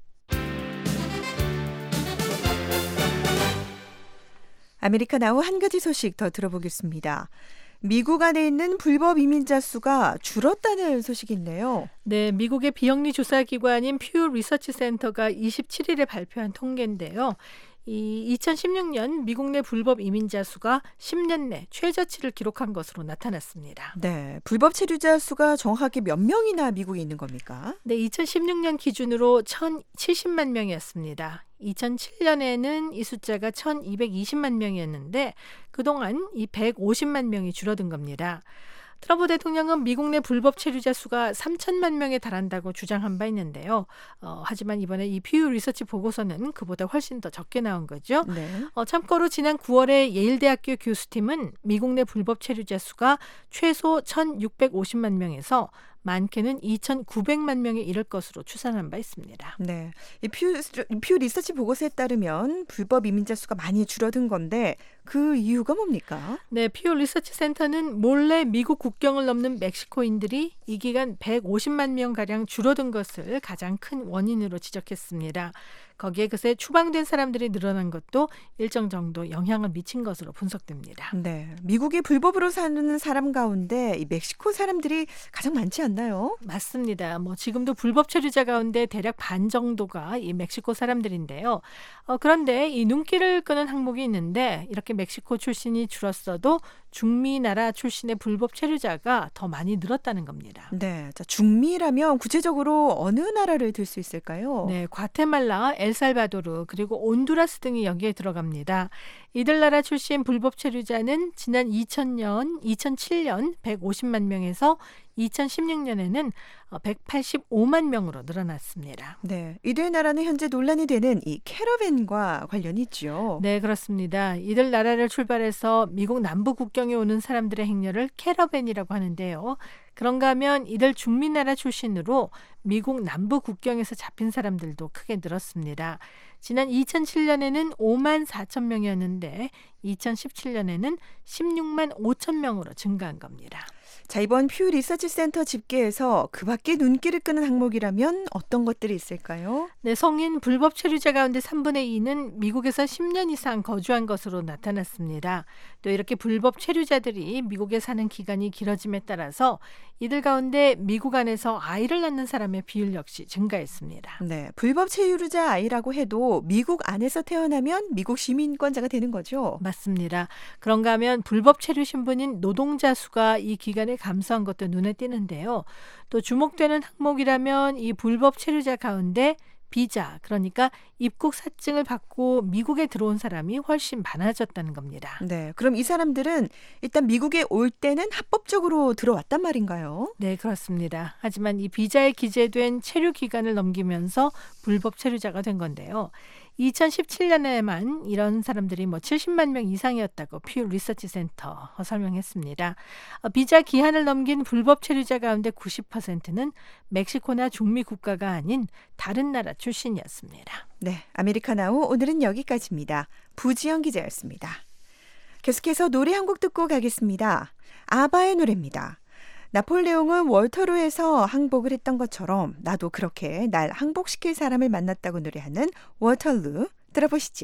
아메리카나우 한 가지 소식 더 들어보겠습니다. 미국 안에 있는 불법 이민자 수가 줄었다는 소식이 있네요. 네, 미국의 비영리 조사기관인 퓨 리서치 센터가 27일에 발표한 통계인데요. 이 2016년 미국 내 불법 이민자 수가 10년 내 최저치를 기록한 것으로 나타났습니다. 네, 불법 체류자 수가 정확하게 몇 명이나 미국에 있는 겁니까? 네, 2016년 기준으로 1,070만 명이었습니다. 2007년에는 이 숫자가 1,220만 명이었는데 그동안 이 150만 명이 줄어든 겁니다. 트럼프 대통령은 미국 내 불법 체류자 수가 3천만 명에 달한다고 주장한 바 있는데요. 하지만 이번에 이 퓨 리서치 보고서는 그보다 훨씬 더 적게 나온 거죠. 네. 참고로 지난 9월에 예일대학교 교수팀은 미국 내 불법 체류자 수가 최소 1,650만 명에서 많게는 2,900만 명에 이를 것으로 추산한 바 있습니다. 네, 이 퓨 리서치 보고서에 따르면 불법 이민자 수가 많이 줄어든 건데 그 이유가 뭡니까? 네, 퓨 리서치 센터는 몰래 미국 국경을 넘는 멕시코인들이 이 기간 150만 명가량 줄어든 것을 가장 큰 원인으로 지적했습니다. 거기에 그새 추방된 사람들이 늘어난 것도 일정 정도 영향을 미친 것으로 분석됩니다. 네, 미국에 불법으로 사는 사람 가운데 이 멕시코 사람들이 가장 많지 않나요? 맞습니다. 뭐 지금도 불법 체류자 가운데 대략 반 정도가 이 멕시코 사람들인데요. 그런데 이 눈길을 끄는 항목이 있는데 이렇게 멕시코 출신이 줄었어도 중미 나라 출신의 불법 체류자가 더 많이 늘었다는 겁니다. 네, 자, 중미라면 구체적으로 어느 나라를 들 수 있을까요? 네, 과테말라, 엘살바도르 그리고 온두라스 등이 여기에 들어갑니다. 이들 나라 출신 불법 체류자는 지난 2007년 150만 명에서 2016년에는 185만 명으로 늘어났습니다. 네, 이들 나라는 현재 논란이 되는 이 캐러밴과 관련이 있죠. 네, 그렇습니다. 이들 나라를 출발해서 미국 남부 국경에 오는 사람들의 행렬을 캐러밴이라고 하는데요. 그런가 하면 이들 중미 나라 출신으로 미국 남부 국경에서 잡힌 사람들도 크게 늘었습니다. 지난 2007년에는 5만 4천 명이었는데 2017년에는 16만 5천 명으로 증가한 겁니다. 자, 이번 퓨 리서치 센터 집계에서 그 밖에 눈길을 끄는 항목이라면 어떤 것들이 있을까요? 네, 성인 불법 체류자 가운데 3분의 2는 미국에서 10년 이상 거주한 것으로 나타났습니다. 또 이렇게 불법 체류자들이 미국에 사는 기간이 길어짐에 따라서 이들 가운데 미국 안에서 아이를 낳는 사람의 비율 역시 증가했습니다. 네, 불법 체류자 아이라고 해도 미국 안에서 태어나면 미국 시민권자가 되는 거죠? 맞습니다. 그런가 하면 불법 체류 신분인 노동자 수가 이 기간에 감소한 것도 눈에 띄는데요. 또 주목되는 항목이라면 이 불법 체류자 가운데 비자, 그러니까 입국 사증을 받고 미국에 들어온 사람이 훨씬 많아졌다는 겁니다. 네, 그럼 이 사람들은 일단 미국에 올 때는 합법적으로 들어왔단 말인가요? 네, 그렇습니다. 하지만 이 비자에 기재된 체류 기간을 넘기면서 불법 체류자가 된 건데요. 2017년에만 이런 사람들이 70만 명 이상이었다고 퓨 리서치 센터 설명했습니다. 비자 기한을 넘긴 불법 체류자 가운데 90%는 멕시코나 중미 국가가 아닌 다른 나라 출신이었습니다. 네, 아메리카나우 오늘은 여기까지입니다. 부지영 기자였습니다. 계속해서 노래 한 곡 듣고 가겠습니다. 아바의 노래입니다. 나폴레옹은 월터루에서 항복을 했던 것처럼 나도 그렇게 날 항복시킬 사람을 만났다고 노래하는 워터루 들어보시죠.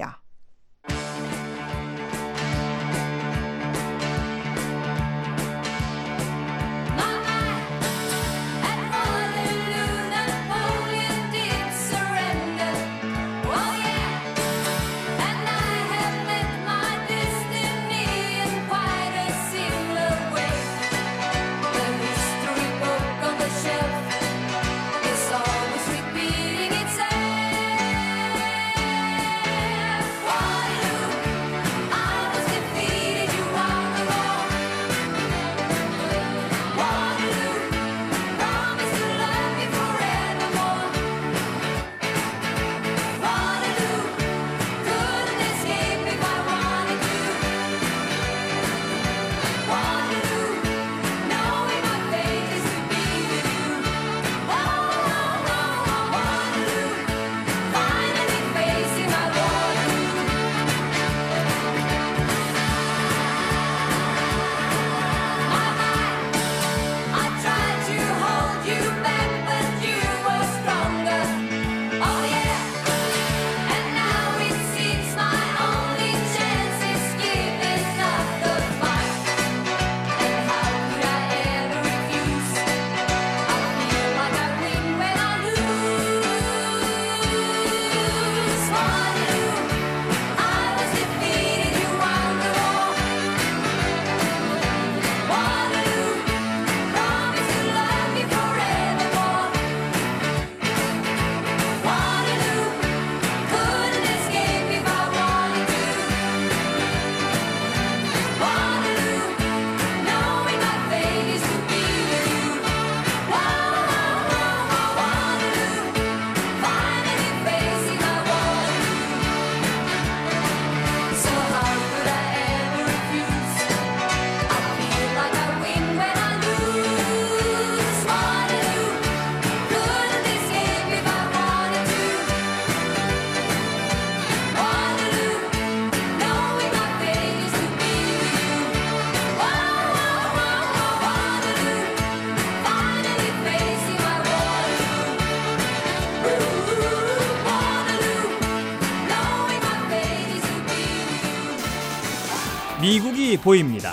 미국이 보입니다.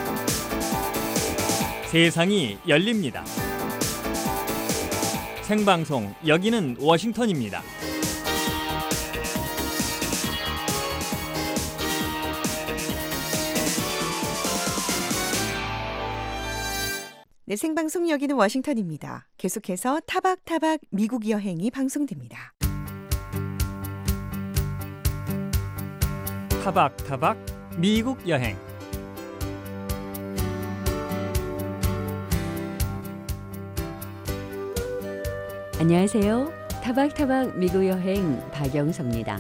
세상이 열립니다. 생방송 여기는 워싱턴입니다. 네, 생방송 여기는 워싱턴입니다. 계속해서 타박타박 미국 여행이 방송됩니다. 타박타박 미국 여행. 안녕하세요. 타박타박 미국 여행 박영서입니다.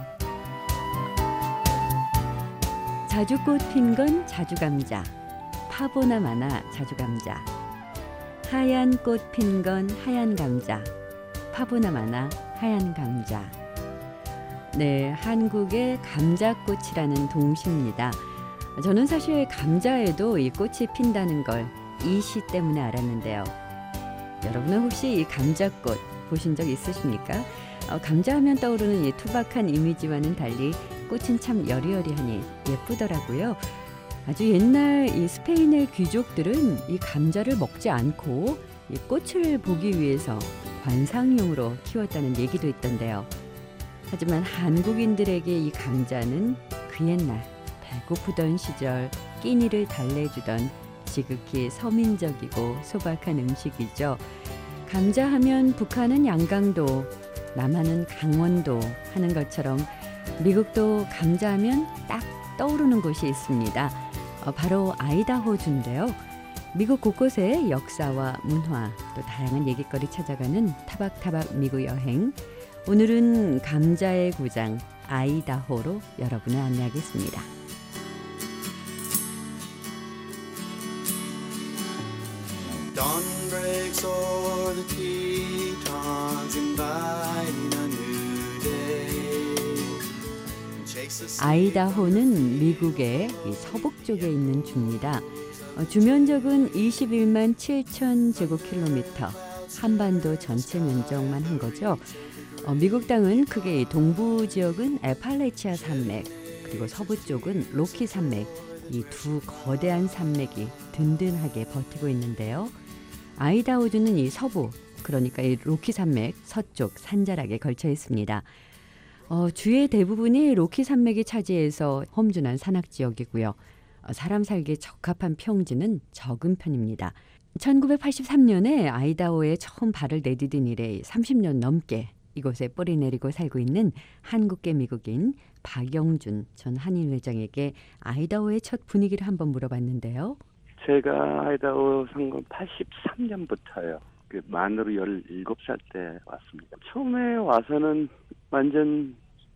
자주꽃 핀 건 자주감자, 파보나 마나 자주감자. 하얀 꽃 핀 건 하얀 감자, 파보나 마나 하얀 감자. 네, 한국의 감자꽃이라는 동시입니다. 저는 사실 감자에도 이 꽃이 핀다는 걸 이 시 때문에 알았는데요. 여러분은 혹시 이 감자꽃 보신 적 있으십니까? 감자하면 떠오르는 이 투박한 이미지와는 달리 꽃은 참 여리여리하니 예쁘더라고요. 아주 옛날 이 스페인의 귀족들은 이 감자를 먹지 않고 이 꽃을 보기 위해서 관상용으로 키웠다는 얘기도 있던데요. 하지만 한국인들에게 이 감자는 그 옛날 배고프던 시절 끼니를 달래주던 지극히 서민적이고 소박한 음식이죠. 감자하면 북한은 양강도, 남한은 강원도 하는 것처럼 미국도 감자하면 딱 떠오르는 곳이 있습니다. 바로 아이다호주인데요. 미국 곳곳의 역사와 문화, 또 다양한 얘기거리 찾아가는 타박타박 미국 여행. 오늘은 감자의 고장 아이다호로 여러분을 안내하겠습니다. Dawn breaks o'er the Tetons, inviting a new day. 아이다호는 미국의 이 서북 쪽에 있는 주입니다. 주면적은 21만 7천 제곱킬로미터, 한반도 전체 면적만 한 거죠. 미국 땅은 크게 동부 지역은 에팔레치아 산맥, 그리고 서부 쪽은 로키 산맥, 이 두 거대한 산맥이 든든하게 버티고 있는데요. 아이다호주는 이 서부, 그러니까 이 로키 산맥 서쪽 산자락에 걸쳐 있습니다. 주의 대부분이 로키 산맥이 차지해서 험준한 산악 지역이고요. 사람 살기에 적합한 평지는 적은 편입니다. 1983년에 아이다호에 처음 발을 내디딘 이래 30년 넘게 이곳에 뿌리 내리고 살고 있는 한국계 미국인 박영준 전 한인회장에게 아이다호의 첫 분위기를 한번 물어봤는데요. 제가 아이다호 산 건 83년부터요. 만으로 17살 때 왔습니다. 처음에 와서는 완전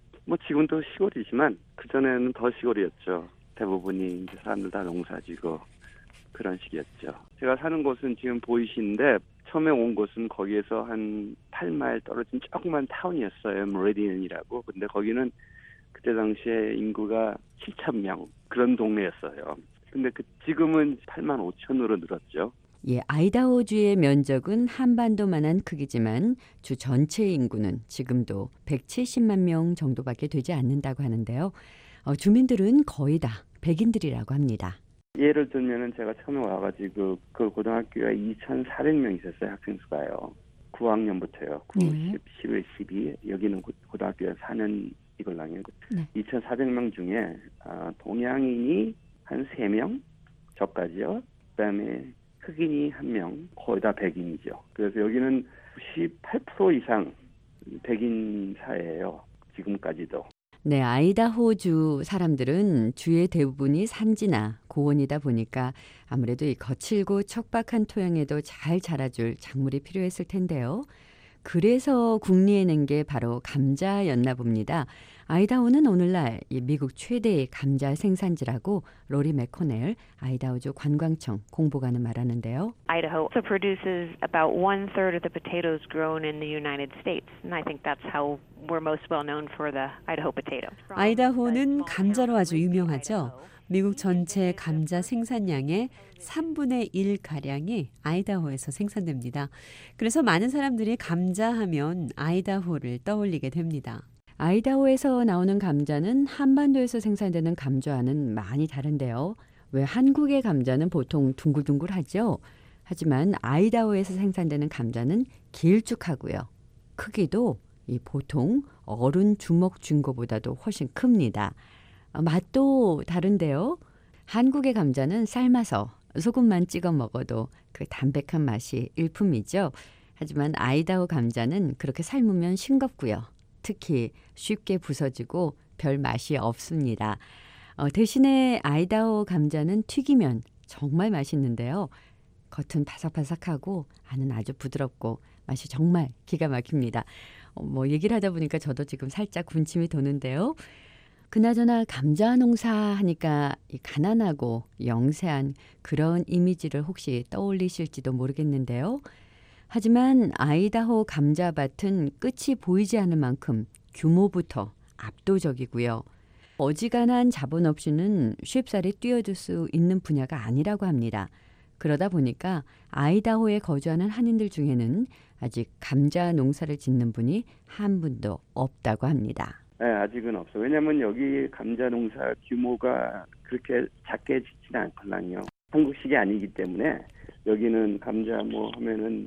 지금도 시골이지만 그전에는 더 시골이었죠. 대부분이 이제 사람들 다 농사지고 그런 식이었죠. 제가 사는 곳은 지금 보이시는데 처음에 온 곳은 거기에서 한 8마일 떨어진 조그만 타운이었어요. 메리디언이라고. 근데 거기는 그때 당시에 인구가 7,000명 그런 동네였어요. 근데 지금은 8만 5천으로 늘었죠. 예, 아이다호주의 면적은 한반도만한 크기지만 주 전체 인구는 지금도 170만 명 정도밖에 되지 않는다고 하는데요. 주민들은 거의 다 백인들이라고 합니다. 예를 들면은 제가 처음에 와가지고 그 고등학교에 2,400명 있었어요. 학생 수가요. 9학년부터요. 9, 10, 11, 12 여기는 고등학교에 4년 이걸랑이에요. 네. 2,400명 중에 동양인이 한 3명 저까지요. 그다음에 흑인이 1명, 거의 다 백인이죠. 그래서 여기는 98% 이상 백인 사회예요. 지금까지도. 네, 아이다호주 사람들은 주의 대부분이 산지나 고원이다 보니까 아무래도 이 거칠고 척박한 토양에도 잘 자라줄 작물이 필요했을 텐데요. 그래서 국리해낸 게 바로 감자였나 봅니다. 아이다호는 오늘날 미국 최대의 감자 생산지라고 로리 맥코넬 아이다호주 관광청 공보관은 말하는데요. Idaho also produces about 1/3 of the potatoes grown in the United States, and I think that's how we're most well known for the Idaho potato. 아이다호는 감자로 아주 유명하죠. 미국 전체 감자 생산량의 3분의 1가량이 아이다호에서 생산됩니다. 그래서 많은 사람들이 감자하면 아이다호를 떠올리게 됩니다. 아이다호에서 나오는 감자는 한반도에서 생산되는 감자와는 많이 다른데요. 왜 한국의 감자는 보통 둥글둥글하죠? 하지만 아이다호에서 생산되는 감자는 길쭉하고요. 크기도 이 보통 어른 주먹 쥔 것보다도 훨씬 큽니다. 맛도 다른데요. 한국의 감자는 삶아서 소금만 찍어 먹어도 그 담백한 맛이 일품이죠. 하지만 아이다호 감자는 그렇게 삶으면 싱겁고요. 특히 쉽게 부서지고 별 맛이 없습니다. 대신에 아이다호 감자는 튀기면 정말 맛있는데요. 겉은 바삭바삭하고 안은 아주 부드럽고 맛이 정말 기가 막힙니다. 얘기를 하다 보니까 저도 지금 살짝 군침이 도는데요. 그나저나 감자 농사 하니까 이 가난하고 영세한 그런 이미지를 혹시 떠올리실지도 모르겠는데요. 하지만 아이다호 감자밭은 끝이 보이지 않을 만큼 규모부터 압도적이고요. 어지간한 자본 없이는 쉽사리 뛰어들 수 있는 분야가 아니라고 합니다. 그러다 보니까 아이다호에 거주하는 한인들 중에는 아직 감자 농사를 짓는 분이 한 분도 없다고 합니다. 네, 아직은 없어요. 왜냐하면 여기 감자 농사 규모가 그렇게 작게 짓지는 않거든요. 한국식이 아니기 때문에 여기는 감자 하면은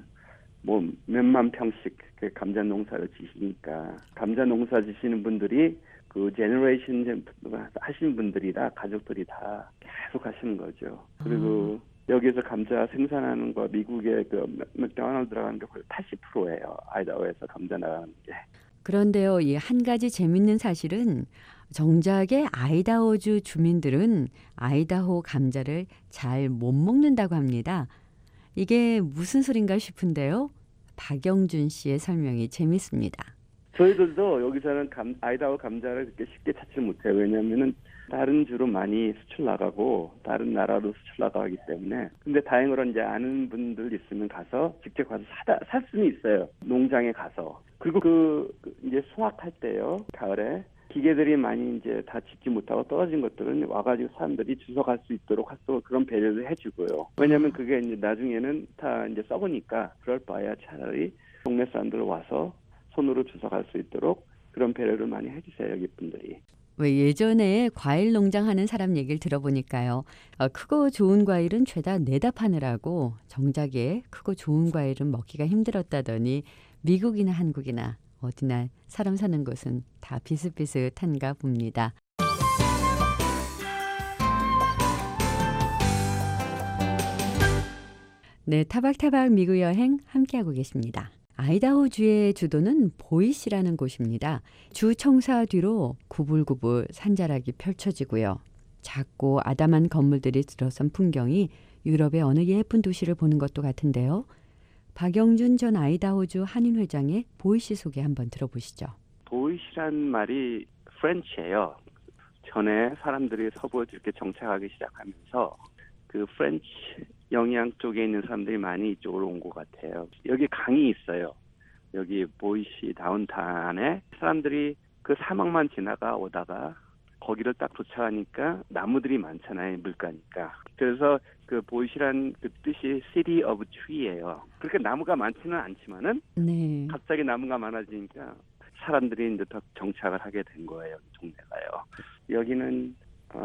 몇만 평씩 감자 농사를 지시니까 감자 농사 지시는 분들이 그 제너레이션 하신 분들이라 가족들이 다 계속 하시는 거죠. 그리고 여기서 감자 생산하는 거 미국의 그 맥도날드 들어가는 게 거의 80%예요. 아이다호에서 감자 나가는 게. 그런데요, 이 한 가지 재밌는 사실은 정작에 아이다호주 주민들은 아이다호 감자를 잘 못 먹는다고 합니다. 이게 무슨 소린가 싶은데요. 박영준 씨의 설명이 재밌습니다. 저희들도 여기서는 아이다호 감자를 그렇게 쉽게 찾지 못해요. 왜냐하면은 다른 주로 많이 수출 나가고 다른 나라로 수출 나가기 때문에. 근데 다행으로 이제 아는 분들 있으면 가서 직접 가서 살 수는 있어요. 농장에 가서. 그리고 이제 수확할 때요. 가을에 기계들이 많이 이제 다 짓지 못하고 떨어진 것들은 와가지고 사람들이 주워갈 수 있도록 그런 배려를 해주고요. 왜냐하면 그게 이제 나중에는 다 이제 썩으니까 그럴 바에야 차라리 동네 사람들 와서 손으로 주워갈 수 있도록 그런 배려를 많이 해주세요, 여기 분들이. 왜 예전에 과일 농장 하는 사람 얘기를 들어보니까요. 크고 좋은 과일은 죄다 내다 파느라고 정작에 크고 좋은 과일은 먹기가 힘들었다더니 미국이나 한국이나 어디나 사람 사는 곳은 다 비슷비슷한가 봅니다. 네, 타박타박 미국 여행 함께하고 계십니다. 아이다호주의 주도는 보이시라는 곳입니다. 주 청사 뒤로 구불구불 산자락이 펼쳐지고요. 작고 아담한 건물들이 들어선 풍경이 유럽의 어느 예쁜 도시를 보는 것도 같은데요. 박영준 전 아이다호주 한인회장의 보이시 소개 한번 들어보시죠. 보이시란 말이 프렌치예요. 전에 사람들이 서부에 이렇게 정착하기 시작하면서 그 프렌치 영향 쪽에 있는 사람들이 많이 이쪽으로 온 것 같아요. 여기 강이 있어요. 여기 보이시 다운타운에 사람들이 그 사막만 오다가 거기를 딱 도착하니까 나무들이 많잖아요. 물가니까. 그래서 그 보이시란 그 뜻이 City of Tree예요. 그렇게 나무가 많지는 않지만은 네. 갑자기 나무가 많아지니까 사람들이 이제 더 정착을 하게 된 거예요. 동네가요. 여기는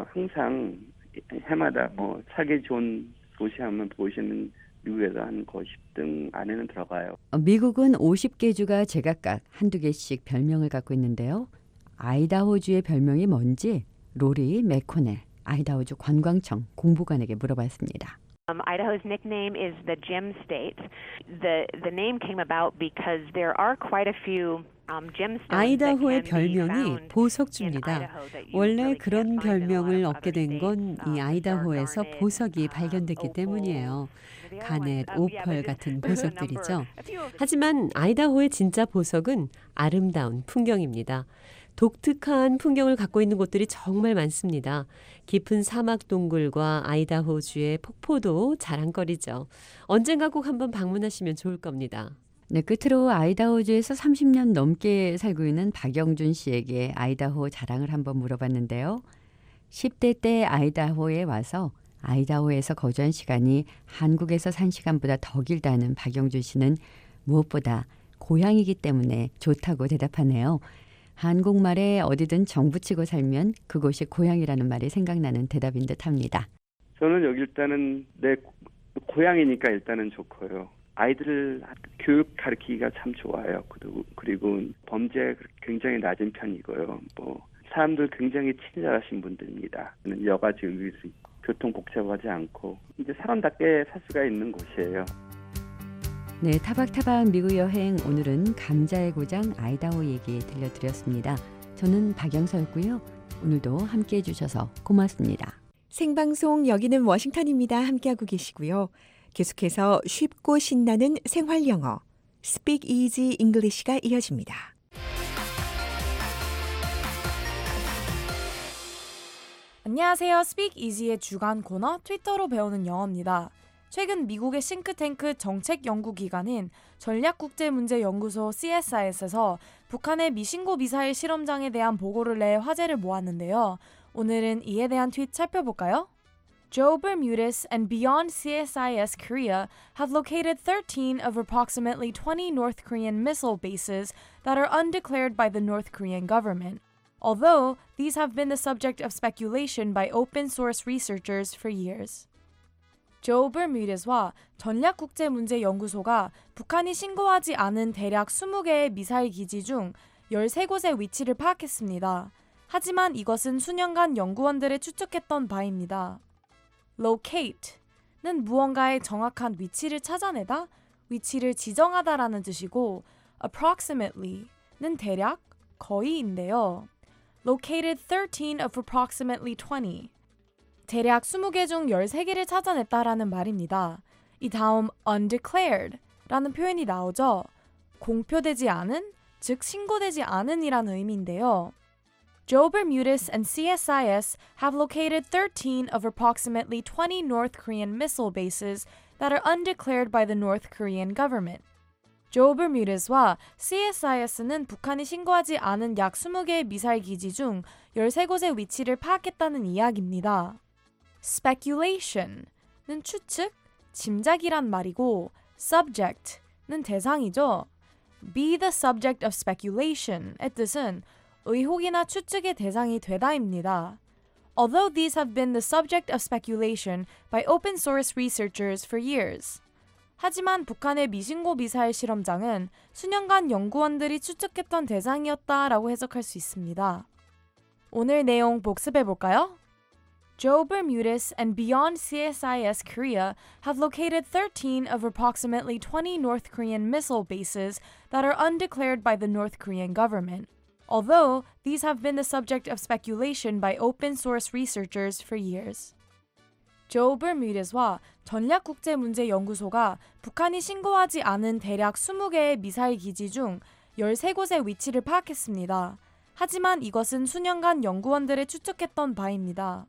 항상 해마다 살기 좋은 도시하면 보이시는 미국에서 한 10등 안에는 들어가요. 미국은 50개 주가 제각각 한두 개씩 별명을 갖고 있는데요. 아이다호주의 별명이 뭔지 로리 맥코넬 아이다호주 관광청 공보관에게 물어봤습니다. Idaho's nickname is the Gem State. The name came about because there are quite a few 아이다호의 별명이 보석주입니다. 원래 그런 별명을 얻게 된 건 이 아이다호에서 보석이 발견됐기 때문이에요. 가넷, 오펄 같은 보석들이죠. 하지만 아이다호의 진짜 보석은 아름다운 풍경입니다. 독특한 풍경을 갖고 있는 곳들이 정말 많습니다. 깊은 사막 동굴과 아이다호주의 폭포도 자랑거리죠. 언젠가 꼭 한번 방문하시면 좋을 겁니다. 네, 끝으로 아이다호주에서 30년 넘게 살고 있는 박영준 씨에게 아이다호 자랑을 한번 물어봤는데요. 10대 때 아이다호에 와서 아이다호에서 거주한 시간이 한국에서 산 시간보다 더 길다는 박영준 씨는 무엇보다 고향이기 때문에 좋다고 대답하네요. 한국말에 어디든 정붙이고 살면 그곳이 고향이라는 말이 생각나는 대답인 듯합니다. 저는 여기 일단은 내 고향이니까 일단은 좋고요. 아이들을 교육 가르치기가 참 좋아요. 그리고 범죄 굉장히 낮은 편이고요. 사람들 굉장히 친절하신 분들입니다. 여가 즐길 수 있고 교통 복잡하지 않고 이제 사람답게 살 수가 있는 곳이에요. 네, 타박타박 미국 여행 오늘은 감자의 고장 아이다호 얘기 들려드렸습니다. 저는 박영서였고요. 오늘도 함께해 주셔서 고맙습니다. 생방송 여기는 워싱턴입니다. 함께하고 계시고요. 계속해서 쉽고 신나는 생활 영어 Speak Easy English가 이어집니다. 안녕하세요. Speak Easy의 주간 코너 트위터로 배우는 영어입니다. 최근 미국의 싱크탱크 정책연구기관인 전략국제문제연구소 CSIS에서 북한의 미신고 미사일 실험장에 대한 보고를 내 화제를 모았는데요. 오늘은 이에 대한 트윗 살펴볼까요? Joe Bermudez and beyond CSIS Korea have located 13 of approximately 20 North Korean missile bases that are undeclared by the North Korean government. Although these have been the subject of speculation by open-source researchers for years. 조 버뮤데스와 전략국제문제연구소가 북한이 신고하지 않은 대략 20개의 미사일 기지 중 13곳의 위치를 파악했습니다. 하지만 이것은 수년간 연구원들의 추측했던 바입니다. locate는 무언가의 정확한 위치를 찾아내다, 위치를 지정하다라는 뜻이고 approximately는 대략, 거의인데요. located 13 of approximately 20. 대략 20개 중 13개를 찾아냈다라는 말입니다. 이 다음 undeclared라는 표현이 나오죠. 공표되지 않은, 즉 신고되지 않은이라는 의미인데요. Joe Bermudez and CSIS have located 13 of approximately 20 North Korean missile bases that are undeclared by the North Korean government. 조 버뮤데스와 CSIS는 북한이 신고하지 않은 약 20개의 미사일 기지 중 13곳의 위치를 파악했다는 이야기입니다. Speculation는 추측, 짐작이란 말이고 subject는 대상이죠. Be the subject of speculation의 뜻은 의혹이나 추측의 대상이 되다입니다. Although these have been the subject of speculation by open source researchers for years. 하지만 북한의 미신고 미사일 실험장은 수년간 연구원들이 추측했던 대상이었다라고 해석할 수 있습니다. 오늘 내용 복습해 볼까요? Joe Bermudez and beyond CSIS Korea have located 13 of approximately 20 North Korean missile bases that are undeclared by the North Korean government. Although these have been the subject of speculation by open source researchers for years. 조 버뮤데스와 전략국제문제연구소가 북한이 신고하지 않은 대략 20개의 미사일 기지 중 13곳의 위치를 파악했습니다. 하지만 이것은 수년간 연구원들의 추측했던 바입니다.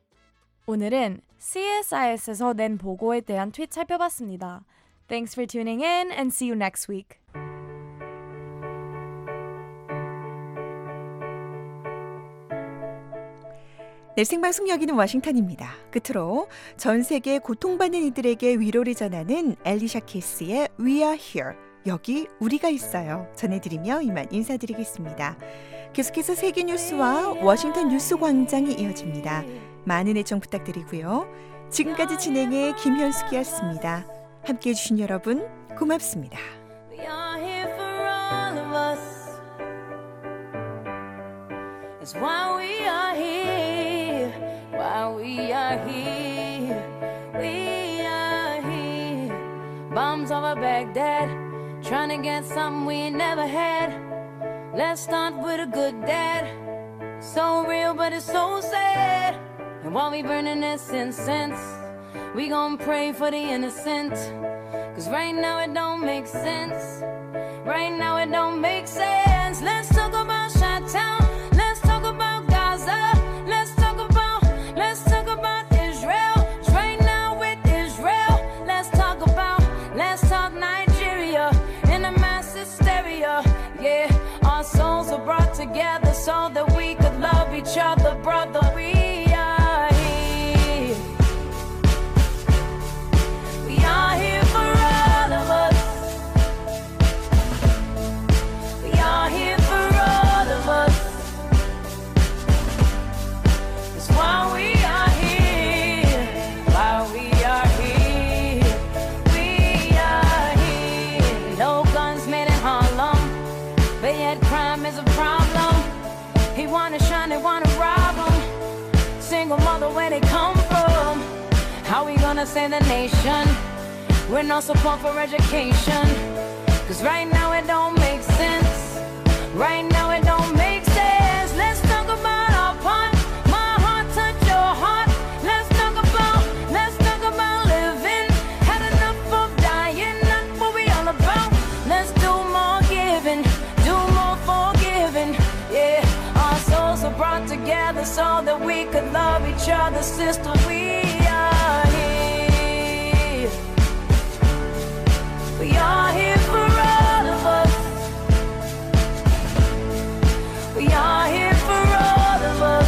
오늘은 CSIS에서 낸 보고에 대한 트윗 살펴봤습니다. Thanks for tuning in and see you next week. 네, 생방송 여기는 워싱턴입니다. 끝으로 전 세계 고통받는 이들에게 위로를 전하는 엘리샤 키스의 We Are Here, 여기 우리가 있어요 전해드리며 이만 인사드리겠습니다. 계속해서 세계 뉴스와 워싱턴 뉴스 광장이 이어집니다. 많은 애청 부탁드리고요. 지금까지 진행의 김현숙이었습니다. 함께해 주신 여러분 고맙습니다. We are here for all of us. That's why we are here. Why we are here. We are here. Bombs over Baghdad, trying to get something we ain't never had. Let's start with a good dad. So real, but it's so sad. And while we burning this incense, we gon' pray for the innocent. Cause right now it don't make sense. Right now it don't make sense. Let's talk about Chi-Town. Let's talk about Gaza. Let's talk about Israel. 'Cause right now with Israel, let's talk Nigeria in a mass hysteria. Yeah, our souls were brought together so that we could love each other, brother. We are here. We are here for all of us. We are here for all of us. single mother where they come from? How we gonna save the nation? We're no support for education. Cause right now it don't make sense. Right now it don't make sense. Let's talk about our part. My heart touch your heart. Let's talk about living. Had enough of dying, not what we all about. Let's do more giving, do more forgiving. Yeah, our souls are brought together so that we could love each other, sister. We are here. We are here for all of us. We are here for all of us.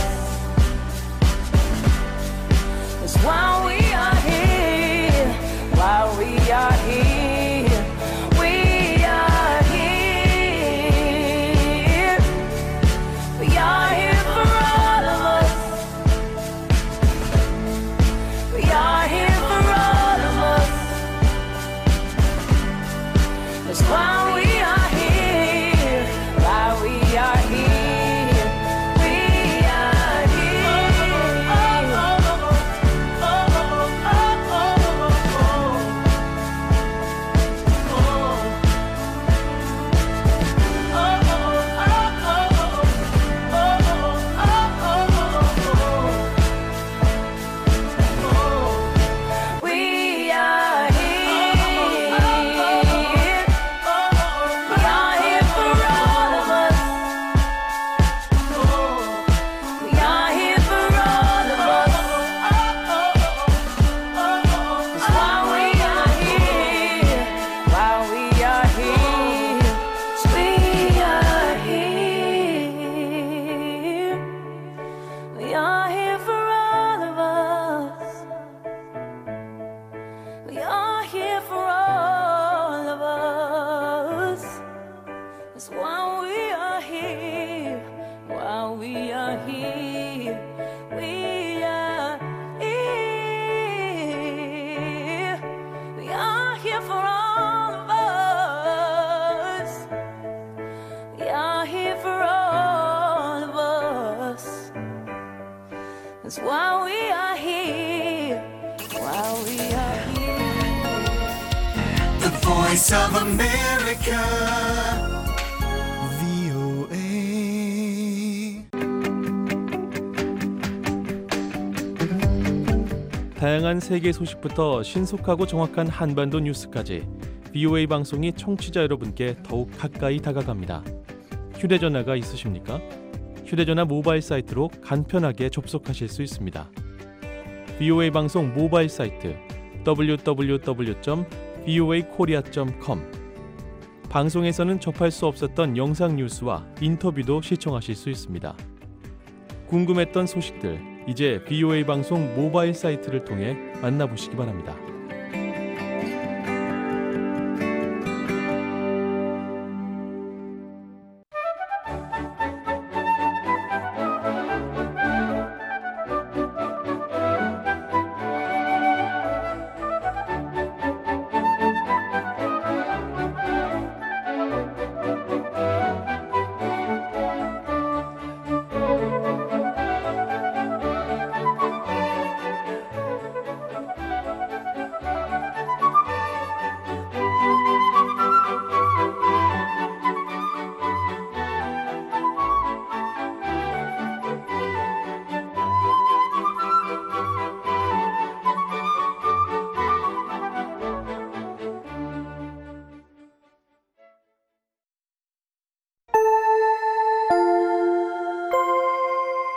That's why we are here. Why we are here. We are here. We are here for all of us. We are here for all of us. That's why we are here. Why we are here. We are We are here for all of us. We are here for all of us. That's why we are here. Why we are here. We are here. We are here for all of us. We are here for all of us. That's why we are here. While we are here, we are here. We are here for all of us. We are here for all of us. That's why we are here. While we are here. The Voice of America. VOA. 다양한 세계 소식부터 신속하고 정확한 한반도 뉴스까지 VOA 방송이 청취자 여러분께 더욱 가까이 다가갑니다. 휴대전화가 있으십니까? 휴대전화 모바일 사이트로 간편하게 접속하실 수 있습니다. VOA 방송 모바일 사이트 www.voakorea.com. 방송에서는 접할 수 없었던 영상 뉴스와 인터뷰도 시청하실 수 있습니다. 궁금했던 소식들, 이제 VOA 방송 모바일 사이트를 통해 만나보시기 바랍니다.